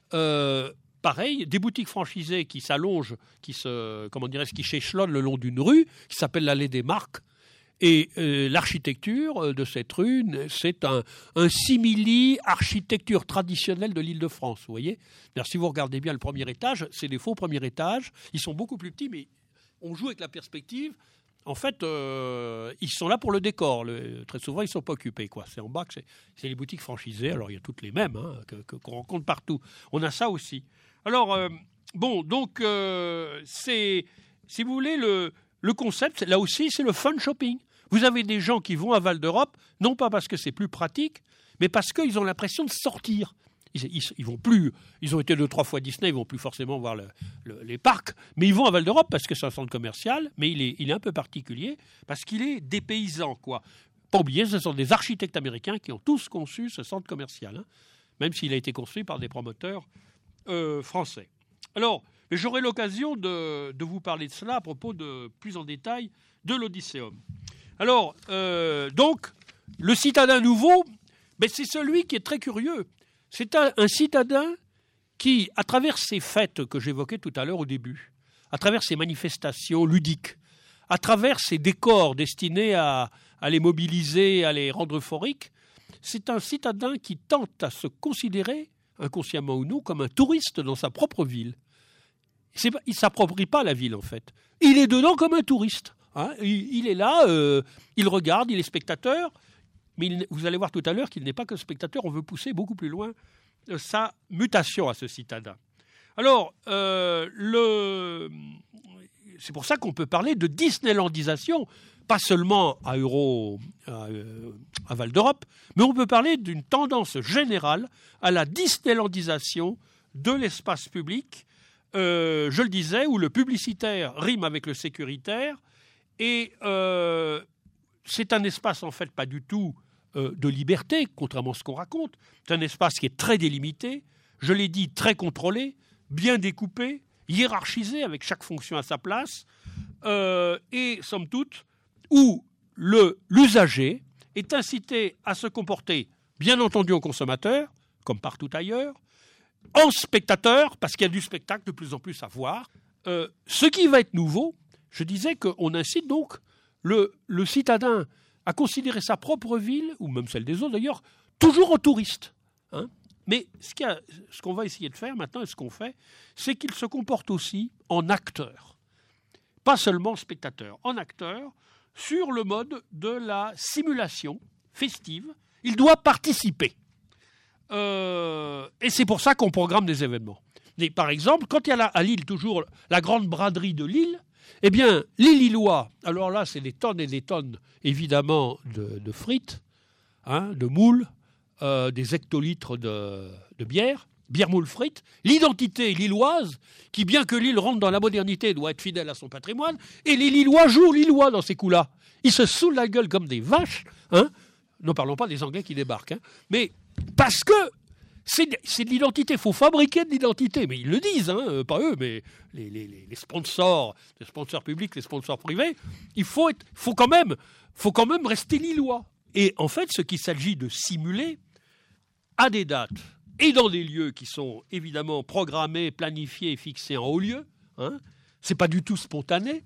pareil, des boutiques franchisées qui s'allongent, qui s'échelonnent le long d'une rue qui s'appelle l'allée des Marques. Et l'architecture de cette rue, c'est un simili architecture traditionnelle de l'Île-de-France, vous voyez. Alors, si vous regardez bien le premier étage, c'est des faux premiers étages. Ils sont beaucoup plus petits, mais on joue avec la perspective. En fait, ils sont là pour le décor. Très souvent, ils ne sont pas occupés, quoi. C'est en bas que c'est les boutiques franchisées. Alors, il y a toutes les mêmes qu'on rencontre partout. On a ça aussi. Alors, c'est, si vous voulez, le concept, là aussi, c'est le fun shopping. Vous avez des gens qui vont à Val d'Europe, non pas parce que c'est plus pratique, mais parce qu'ils ont l'impression de sortir. Ils vont plus. Ils ont été 2-3 fois à Disney, ils vont plus forcément voir les parcs, mais ils vont à Val d'Europe parce que c'est un centre commercial, mais il est un peu particulier parce qu'il est dépaysant, quoi. Pas oublier, ce sont des architectes américains qui ont tous conçu ce centre commercial, même s'il a été construit par des promoteurs français. Alors, j'aurai l'occasion de vous parler de cela à propos plus en détail de l'Odysseum. Alors, donc, le citadin nouveau, c'est celui qui est très curieux. C'est un citadin qui, à travers ces fêtes que j'évoquais tout à l'heure au début, à travers ces manifestations ludiques, à travers ces décors destinés à les mobiliser, à les rendre euphoriques, c'est un citadin qui tente à se considérer inconsciemment ou non, comme un touriste dans sa propre ville. Il ne s'approprie pas la ville, en fait. Il est dedans comme un touriste. Hein. Il est là, il regarde, il est spectateur, mais vous allez voir tout à l'heure qu'il n'est pas que spectateur, on veut pousser beaucoup plus loin sa mutation à ce citadin. Alors, c'est pour ça qu'on peut parler de Disneylandisation, pas seulement à Val d'Europe, mais on peut parler d'une tendance générale à la Disneylandisation de l'espace public, je le disais, où le publicitaire rime avec le sécuritaire, et c'est un espace en fait pas du tout de liberté, contrairement à ce qu'on raconte. C'est un espace qui est très délimité, je l'ai dit, très contrôlé, bien découpé, hiérarchisé avec chaque fonction à sa place, et somme toute, où l'usager est incité à se comporter, bien entendu en consommateur, comme partout ailleurs, en spectateur, parce qu'il y a du spectacle de plus en plus à voir. Ce qui va être nouveau, je disais qu'on incite donc le citadin à considérer sa propre ville, ou même celle des autres d'ailleurs, toujours en touriste. Hein. Mais ce qu'on va essayer de faire maintenant, et ce qu'on fait, c'est qu'il se comporte aussi en acteur. Pas seulement spectateur, en acteur, sur le mode de la simulation festive. Il doit participer. Et c'est pour ça qu'on programme des événements. Et par exemple, quand il y a à Lille toujours la grande braderie de Lille, eh bien, les Lillois, alors là, c'est des tonnes et des tonnes, évidemment, de frites, hein, de moules, des hectolitres de bière moule frites, l'identité lilloise, qui, bien que Lille rentre dans la modernité, doit être fidèle à son patrimoine, et les Lillois jouent Lillois dans ces coups-là. Ils se saoulent la gueule comme des vaches, hein. Ne parlons pas des Anglais qui débarquent, hein. Mais parce que c'est de l'identité, il faut fabriquer de l'identité, mais ils le disent, hein, pas eux, mais les sponsors publics, les sponsors privés, il faut quand même rester lillois. Et en fait, ce qu'il s'agit de simuler à des dates et dans des lieux qui sont évidemment programmés, planifiés et fixés en haut lieu, hein, c'est pas du tout spontané.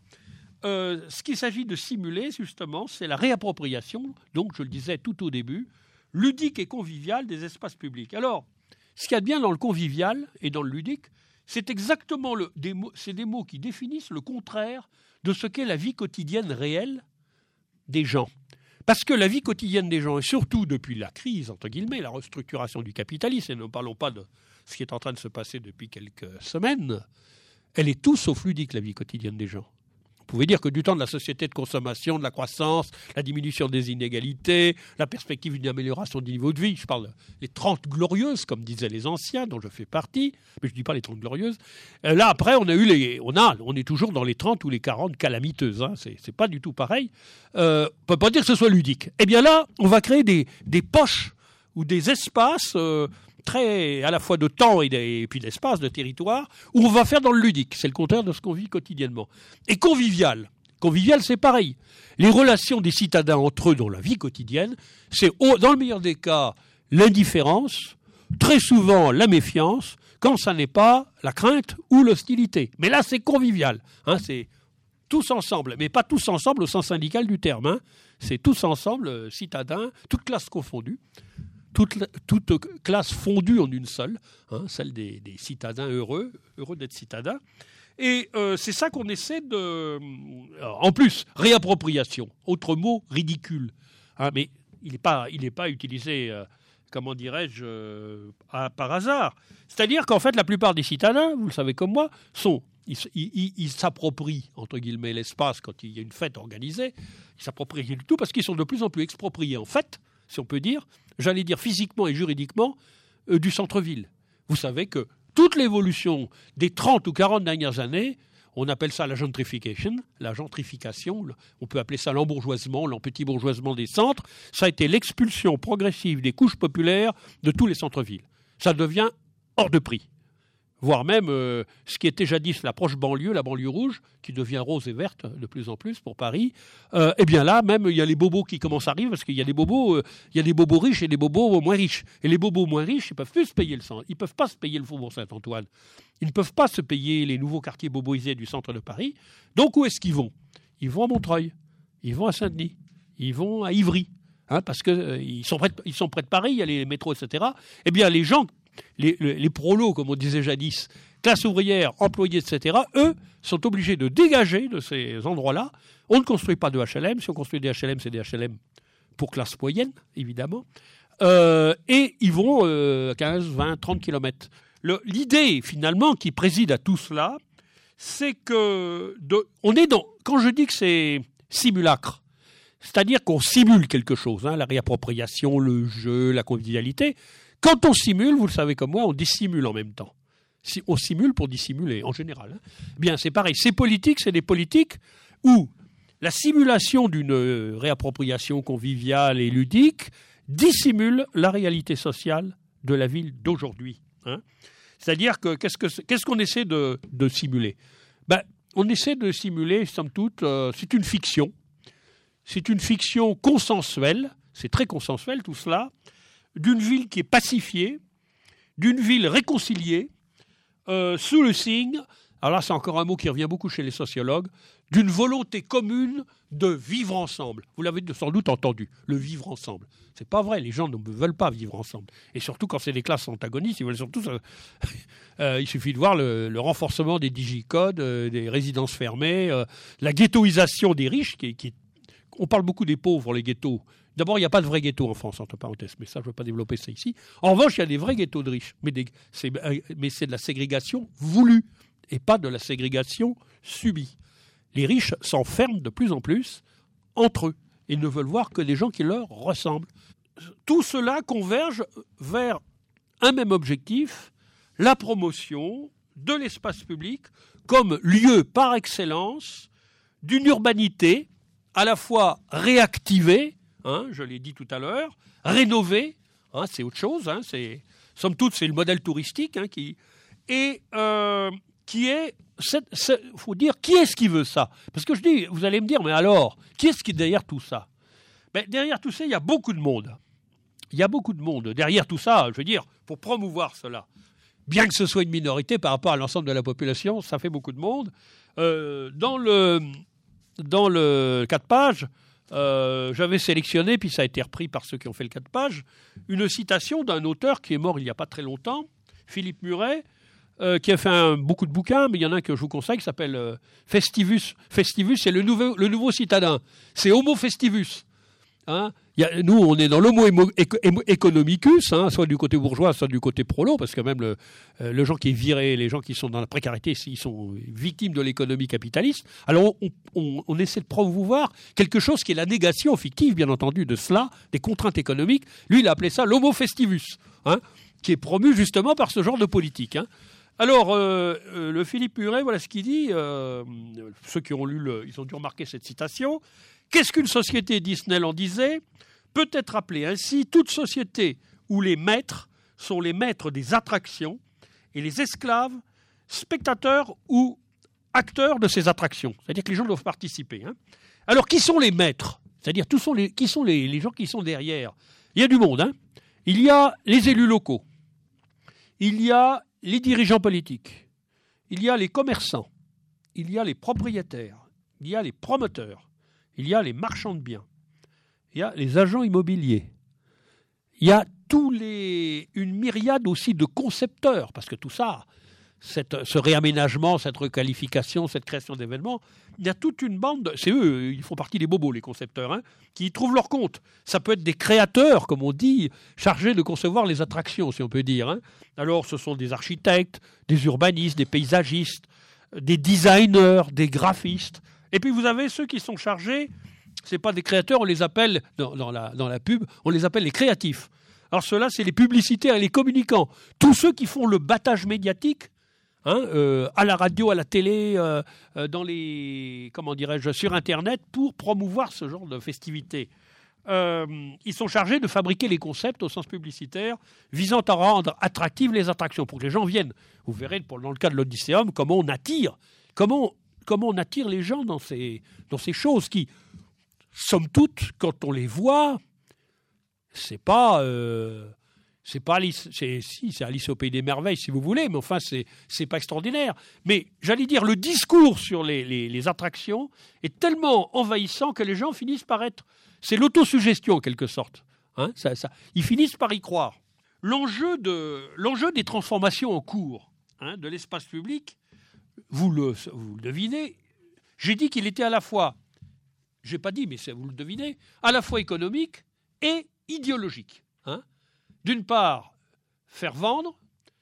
Ce qu'il s'agit de simuler, justement, c'est la réappropriation, donc je le disais tout au début, ludique et convivial des espaces publics. Alors, ce qu'il y a de bien dans le convivial et dans le ludique, c'est exactement c'est des mots qui définissent le contraire de ce qu'est la vie quotidienne réelle des gens. Parce que la vie quotidienne des gens, et surtout depuis la crise, entre guillemets, la restructuration du capitalisme, et ne parlons pas de ce qui est en train de se passer depuis quelques semaines, elle est tout sauf ludique, la vie quotidienne des gens. Vous pouvez dire que du temps de la société de consommation, de la croissance, la diminution des inégalités, la perspective d'une amélioration du niveau de vie, je parle des 30 glorieuses, comme disaient les anciens, dont je fais partie, mais je ne dis pas les 30 glorieuses. Là, après, on est toujours dans les 30 ou les 40 calamiteuses. Hein, c'est pas du tout pareil. On ne peut pas dire que ce soit ludique. Eh bien là, on va créer des poches ou des espaces très à la fois de temps et puis d'espace, de territoire, où on va faire dans le ludique. C'est le contraire de ce qu'on vit quotidiennement. Et convivial. Convivial, c'est pareil. Les relations des citadins entre eux dans la vie quotidienne, c'est dans le meilleur des cas l'indifférence, très souvent la méfiance, quand ça n'est pas la crainte ou l'hostilité. Mais là, c'est convivial. Hein, c'est tous ensemble, mais pas tous ensemble au sens syndical du terme. Hein. C'est tous ensemble, citadins, toutes classes confondues. Toute classe fondue en une seule, hein, celle des citadins heureux d'être citadins. Et c'est ça qu'on essaie de... En plus, réappropriation, autre mot ridicule. Hein, mais il n'est pas utilisé, comment dirais-je, par hasard. C'est-à-dire qu'en fait, la plupart des citadins, vous le savez comme moi, ils s'approprient, entre guillemets, l'espace quand il y a une fête organisée. Ils s'approprient rien du tout parce qu'ils sont de plus en plus expropriés, en fait, si on peut dire, j'allais dire physiquement et juridiquement, du centre-ville. Vous savez que toute l'évolution des 30 ou 40 dernières années, on appelle ça la gentrification, on peut appeler ça l'embourgeoisement, l'empetitbourgeoisement des centres, ça a été l'expulsion progressive des couches populaires de tous les centres-villes. Ça devient hors de prix. Voire même ce qui était jadis la proche banlieue, la banlieue rouge, qui devient rose et verte de plus en plus pour Paris. Eh bien là, même il y a les bobos qui commencent à arriver, parce qu'il y a des bobos riches et des bobos moins riches. Et les bobos moins riches, ils peuvent plus se payer le centre, ils peuvent pas se payer le Faubourg Saint-Antoine, ils ne peuvent pas se payer les nouveaux quartiers boboisés du centre de Paris. Donc où est-ce qu'ils vont ? Ils vont à Montreuil, ils vont à Saint-Denis, ils vont à Ivry, hein, parce que ils sont près de Paris, il y a les métros, etc. Eh bien les gens les prolos, comme on disait jadis, classe ouvrière, employés, etc., eux sont obligés de dégager de ces endroits-là. On ne construit pas de HLM. Si on construit des HLM, c'est des HLM pour classe moyenne, évidemment. Et ils vont 15, 20, 30 kilomètres. L'idée, finalement, qui préside à tout cela, c'est que quand je dis que c'est simulacre, c'est-à-dire qu'on simule quelque chose, la réappropriation, le jeu, la convivialité. Quand on simule, vous le savez comme moi, on dissimule en même temps. On simule pour dissimuler, en général. Eh bien, c'est pareil. Ces politiques, c'est des politiques où la simulation d'une réappropriation conviviale et ludique dissimule la réalité sociale de la ville d'aujourd'hui. C'est-à-dire que qu'est-ce qu'on essaie de simuler ? On essaie de simuler, somme toute, c'est une fiction. C'est une fiction consensuelle, c'est très consensuel tout cela, d'une ville qui est pacifiée, d'une ville réconciliée, sous le signe, alors là c'est encore un mot qui revient beaucoup chez les sociologues, d'une volonté commune de vivre ensemble. Vous l'avez sans doute entendu, le vivre ensemble. C'est pas vrai, les gens ne veulent pas vivre ensemble. Et surtout quand c'est des classes antagonistes, ils veulent surtout... il suffit de voir le renforcement des digicodes, des résidences fermées, la ghettoisation des riches, on parle beaucoup des pauvres, les ghettos. D'abord, il n'y a pas de vrais ghettos en France, entre parenthèses, mais ça, je ne veux pas développer ça ici. En revanche, il y a des vrais ghettos de riches, mais c'est de la ségrégation voulue et pas de la ségrégation subie. Les riches s'enferment de plus en plus entre eux et ne veulent voir que des gens qui leur ressemblent. Tout cela converge vers un même objectif, la promotion de l'espace public comme lieu par excellence d'une urbanité à la fois réactivée, je l'ai dit tout à l'heure, rénovée, c'est autre chose, somme toute c'est le modèle touristique qui est, faut dire, qui est-ce qui veut ça ? Parce que je dis, vous allez me dire, mais alors, qui est-ce qui est derrière tout ça ? Derrière tout ça, il y a beaucoup de monde. Il y a beaucoup de monde. Derrière tout ça, je veux dire, pour promouvoir cela, bien que ce soit une minorité par rapport à l'ensemble de la population, ça fait beaucoup de monde. Dans le 4 pages, j'avais sélectionné, puis ça a été repris par ceux qui ont fait le 4 pages, une citation d'un auteur qui est mort il n'y a pas très longtemps, Philippe Muret, qui a fait beaucoup de bouquins, mais il y en a un que je vous conseille qui s'appelle Festivus. Festivus, c'est le nouveau citadin. C'est Homo Festivus. Nous, on est dans l'homo economicus, soit du côté bourgeois, soit du côté prolo, parce que même le gens qui est viré, les gens qui sont dans la précarité, ils sont victimes de l'économie capitaliste. Alors, on essaie de promouvoir quelque chose qui est la négation fictive, bien entendu, de cela, des contraintes économiques. Lui, il a appelé ça l'homo festivus, qui est promu justement par ce genre de politique. Alors, le Philippe Muret, voilà ce qu'il dit. Ceux qui ont lu, ils ont dû remarquer cette citation. Qu'est-ce qu'une société, Disneyland disait, peut être appelée ainsi toute société où les maîtres sont les maîtres des attractions et les esclaves, spectateurs ou acteurs de ces attractions. C'est-à-dire que les gens doivent participer. Alors, qui sont les maîtres ? C'est-à-dire, qui sont les gens qui sont derrière ? Il y a du monde. Il y a les élus locaux. Il y a les dirigeants politiques. Il y a les commerçants. Il y a les propriétaires. Il y a les promoteurs. Il y a les marchands de biens, il y a les agents immobiliers, il y a une myriade aussi de concepteurs, parce que tout ça, ce réaménagement, cette requalification, cette création d'événements, il y a toute une bande, c'est eux, ils font partie des bobos, les concepteurs, qui y trouvent leur compte. Ça peut être des créateurs, comme on dit, chargés de concevoir les attractions, si on peut dire. Alors, ce sont des architectes, des urbanistes, des paysagistes, des designers, des graphistes. Et puis vous avez ceux qui sont chargés, ce n'est pas des créateurs, on les appelle, dans la pub, on les appelle les créatifs. Alors ceux-là, c'est les publicitaires et les communicants. Tous ceux qui font le battage médiatique, à la radio, à la télé, sur Internet, pour promouvoir ce genre de festivités. Ils sont chargés de fabriquer les concepts au sens publicitaire, visant à rendre attractives les attractions, pour que les gens viennent. Vous verrez, dans le cas de l'Odysséum, comment on attire les gens dans ces choses qui, somme toute, quand on les voit, c'est Alice au Pays des Merveilles, si vous voulez, mais enfin, c'est pas extraordinaire. Mais j'allais dire, le discours sur les attractions est tellement envahissant que les gens finissent par être... C'est l'autosuggestion, en quelque sorte. Ils finissent par y croire. l'enjeu des transformations en cours de l'espace public, vous le devinez, j'ai dit qu'il était à la fois, j'ai pas dit, mais vous le devinez, à la fois économique et idéologique. D'une part, faire vendre,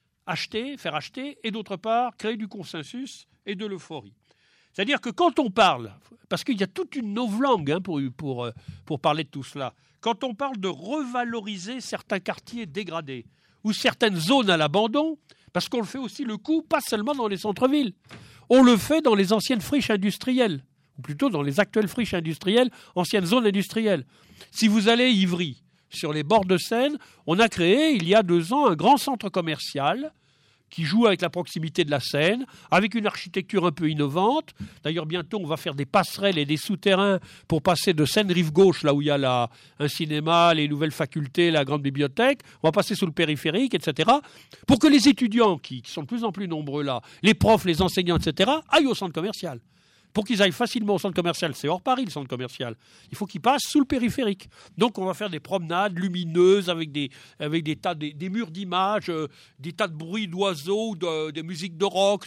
faire acheter, et d'autre part, créer du consensus et de l'euphorie. C'est-à-dire que quand on parle, parce qu'il y a toute une novlangue pour parler de tout cela, quand on parle de revaloriser certains quartiers dégradés ou certaines zones à l'abandon, parce qu'on le fait aussi le coup, pas seulement dans les centres-villes, on le fait dans les anciennes friches industrielles, ou plutôt dans les actuelles friches industrielles, anciennes zones industrielles. Si vous allez à Ivry, sur les bords de Seine, on a créé, il y a 2 ans, un grand centre commercial qui joue avec la proximité de la Seine, avec une architecture un peu innovante. D'ailleurs, bientôt, on va faire des passerelles et des souterrains pour passer de Seine-Rive-Gauche, là où il y a un cinéma, les nouvelles facultés, la grande bibliothèque. On va passer sous le périphérique, etc. Pour que les étudiants, qui sont de plus en plus nombreux là, les profs, les enseignants, etc., aillent au centre commercial. Pour qu'ils aillent facilement au centre commercial, c'est hors Paris le centre commercial, il faut qu'ils passent sous le périphérique. Donc on va faire des promenades lumineuses avec des murs d'images, des tas de bruits d'oiseaux, des musiques de rock,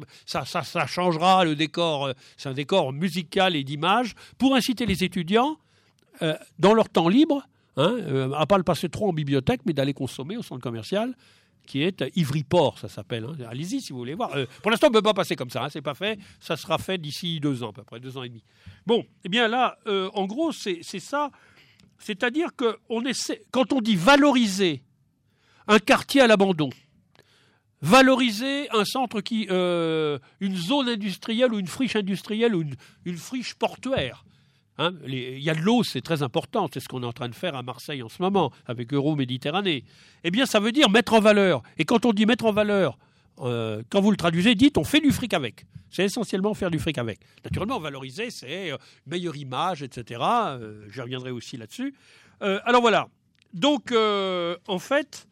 ça changera le décor, c'est un décor musical et d'images, pour inciter les étudiants, dans leur temps libre, à pas le passer trop en bibliothèque, mais d'aller consommer au centre commercial, qui est Ivry-Port, ça s'appelle. Allez-y si vous voulez voir. Pour l'instant, on ne peut pas passer comme ça, c'est pas fait. Ça sera fait d'ici 2 ans, à peu près, 2 ans et demi. Bon, eh bien là, en gros, c'est ça. C'est-à-dire que quand on dit valoriser un quartier à l'abandon, valoriser un centre une zone industrielle ou une friche industrielle ou une friche portuaire, il y a de l'eau, c'est très important, c'est ce qu'on est en train de faire à Marseille en ce moment, avec Euro-Méditerranée. Eh bien, ça veut dire mettre en valeur. Et quand on dit mettre en valeur, quand vous le traduisez, dites on fait du fric avec. C'est essentiellement faire du fric avec. Naturellement, valoriser, c'est meilleure image, etc. Je reviendrai aussi là-dessus. Alors voilà. Donc, en fait,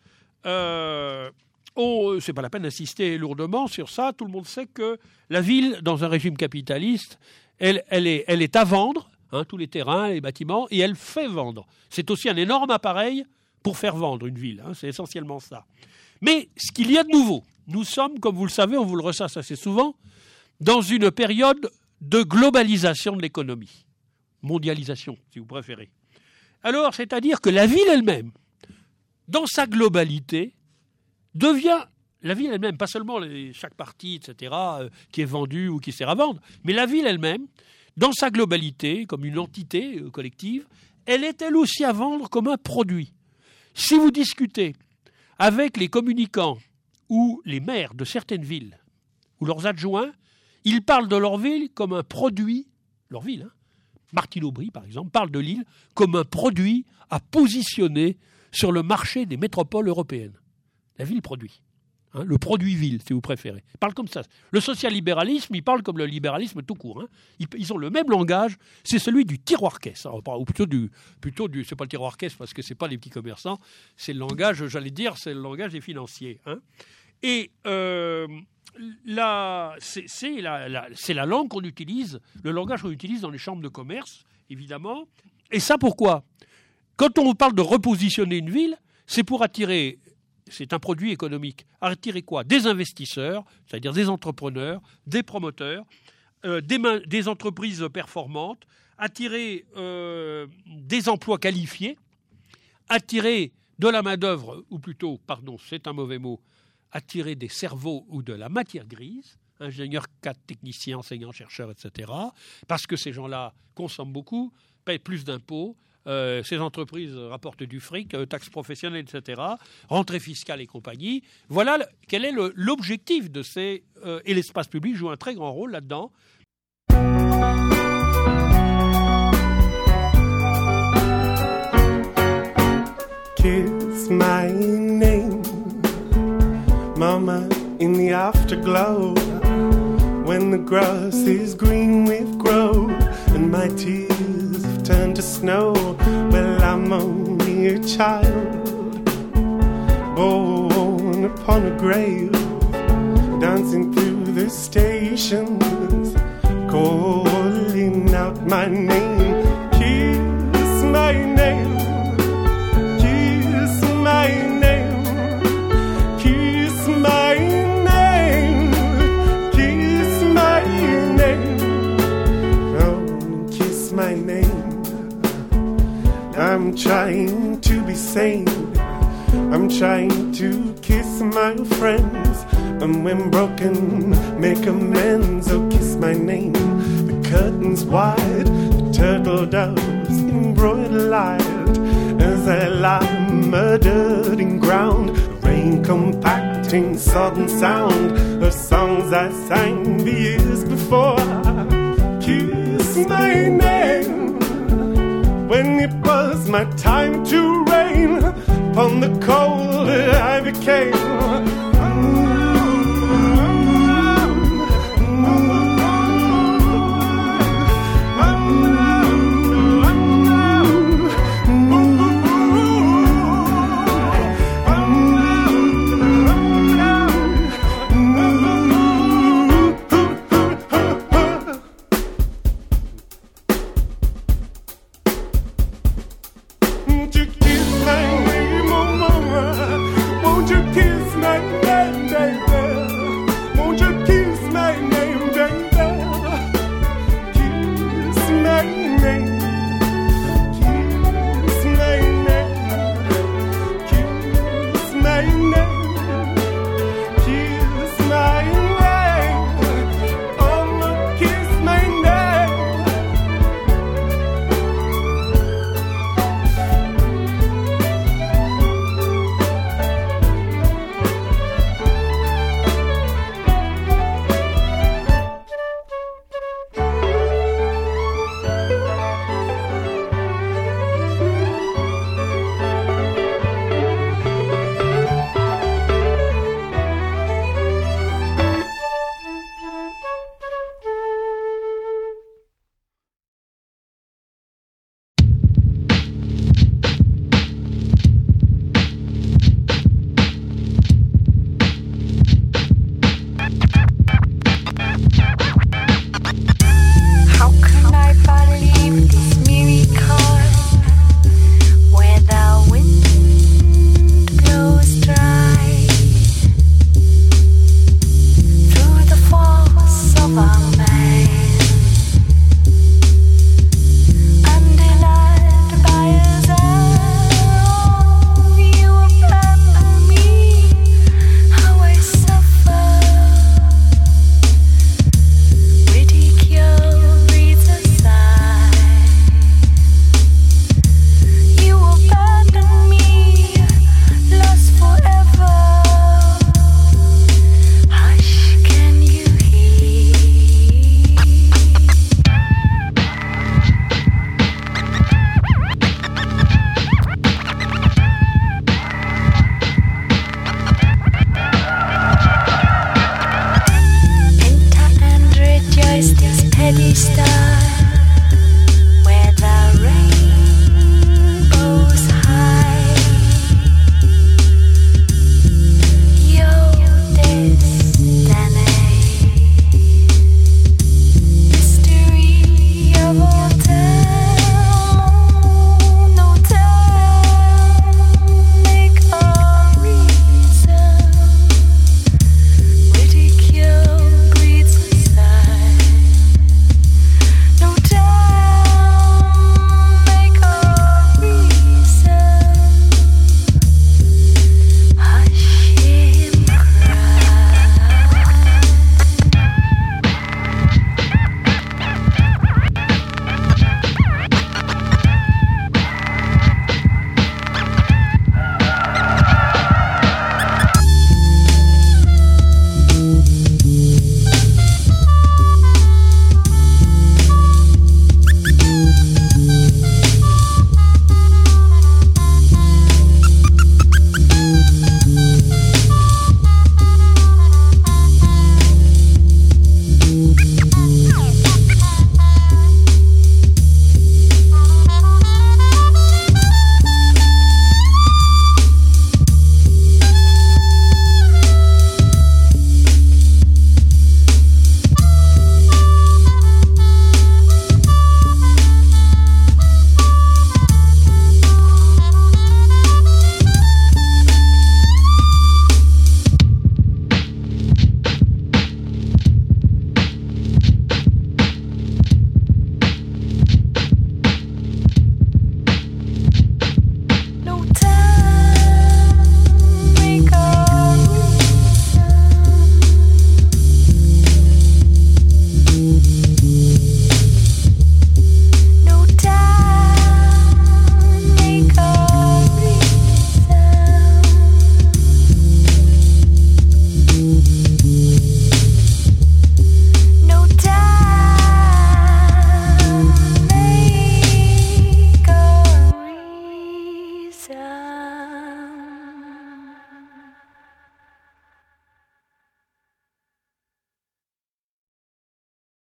c'est pas la peine d'insister lourdement sur ça. Tout le monde sait que la ville, dans un régime capitaliste, elle est à vendre. Tous les terrains, les bâtiments, et elle fait vendre. C'est aussi un énorme appareil pour faire vendre une ville, c'est essentiellement ça. Mais ce qu'il y a de nouveau, nous sommes, comme vous le savez, on vous le ressasse assez souvent, dans une période de globalisation de l'économie, mondialisation, si vous préférez. Alors, c'est-à-dire que la ville elle-même, dans sa globalité, devient la ville elle-même, pas seulement chaque partie, etc., qui est vendue ou qui sert à vendre, mais la ville elle-même, dans sa globalité, comme une entité collective, elle est elle aussi à vendre comme un produit. Si vous discutez avec les communicants ou les maires de certaines villes, ou leurs adjoints, ils parlent de leur ville comme un produit, leur ville, Martine Aubry par exemple, parle de Lille comme un produit à positionner sur le marché des métropoles européennes. La ville produit. Le produit ville, si vous préférez. Il parle comme ça. Le social-libéralisme, il parle comme le libéralisme tout court. Ils ont le même langage, c'est celui du tiroir-caisse. Ou plutôt du c'est pas le tiroir-caisse parce que c'est pas les petits commerçants, c'est le langage, j'allais dire, c'est le langage des financiers. Et c'est la langue qu'on utilise, le langage qu'on utilise dans les chambres de commerce, évidemment. Et ça, pourquoi ? Quand on parle de repositionner une ville, c'est pour attirer... C'est un produit économique. Attirer quoi ? Des investisseurs, c'est-à-dire des entrepreneurs, des promoteurs, des entreprises performantes, attirer des emplois qualifiés, attirer de la main-d'œuvre, ou plutôt, pardon, c'est un mauvais mot, attirer des cerveaux ou de la matière grise, ingénieurs, cadres, techniciens, enseignants, chercheurs, etc., parce que ces gens-là consomment beaucoup, payent plus d'impôts, ces entreprises rapportent du fric, taxes professionnelles, etc., rentrées fiscales et compagnie. Voilà quel est l'objectif de ces... et l'espace public joue un très grand rôle là-dedans. Kiss my name, Mama, in the afterglow, when the grass is green with growth and my tears have turned to snow. Well, I'm only a child, born upon a grave, dancing through the stations, calling out my name. Kiss my name, kiss my name, trying to be sane. I'm trying to kiss my friends, and when broken, make amends. Oh, kiss my name. The curtains wide, the turtle doves embroidered light as I lie murdered in ground. The rain compacting sodden sound of songs I sang the years before. Kiss my name when it was my time to reign upon the cold I became. Steady star.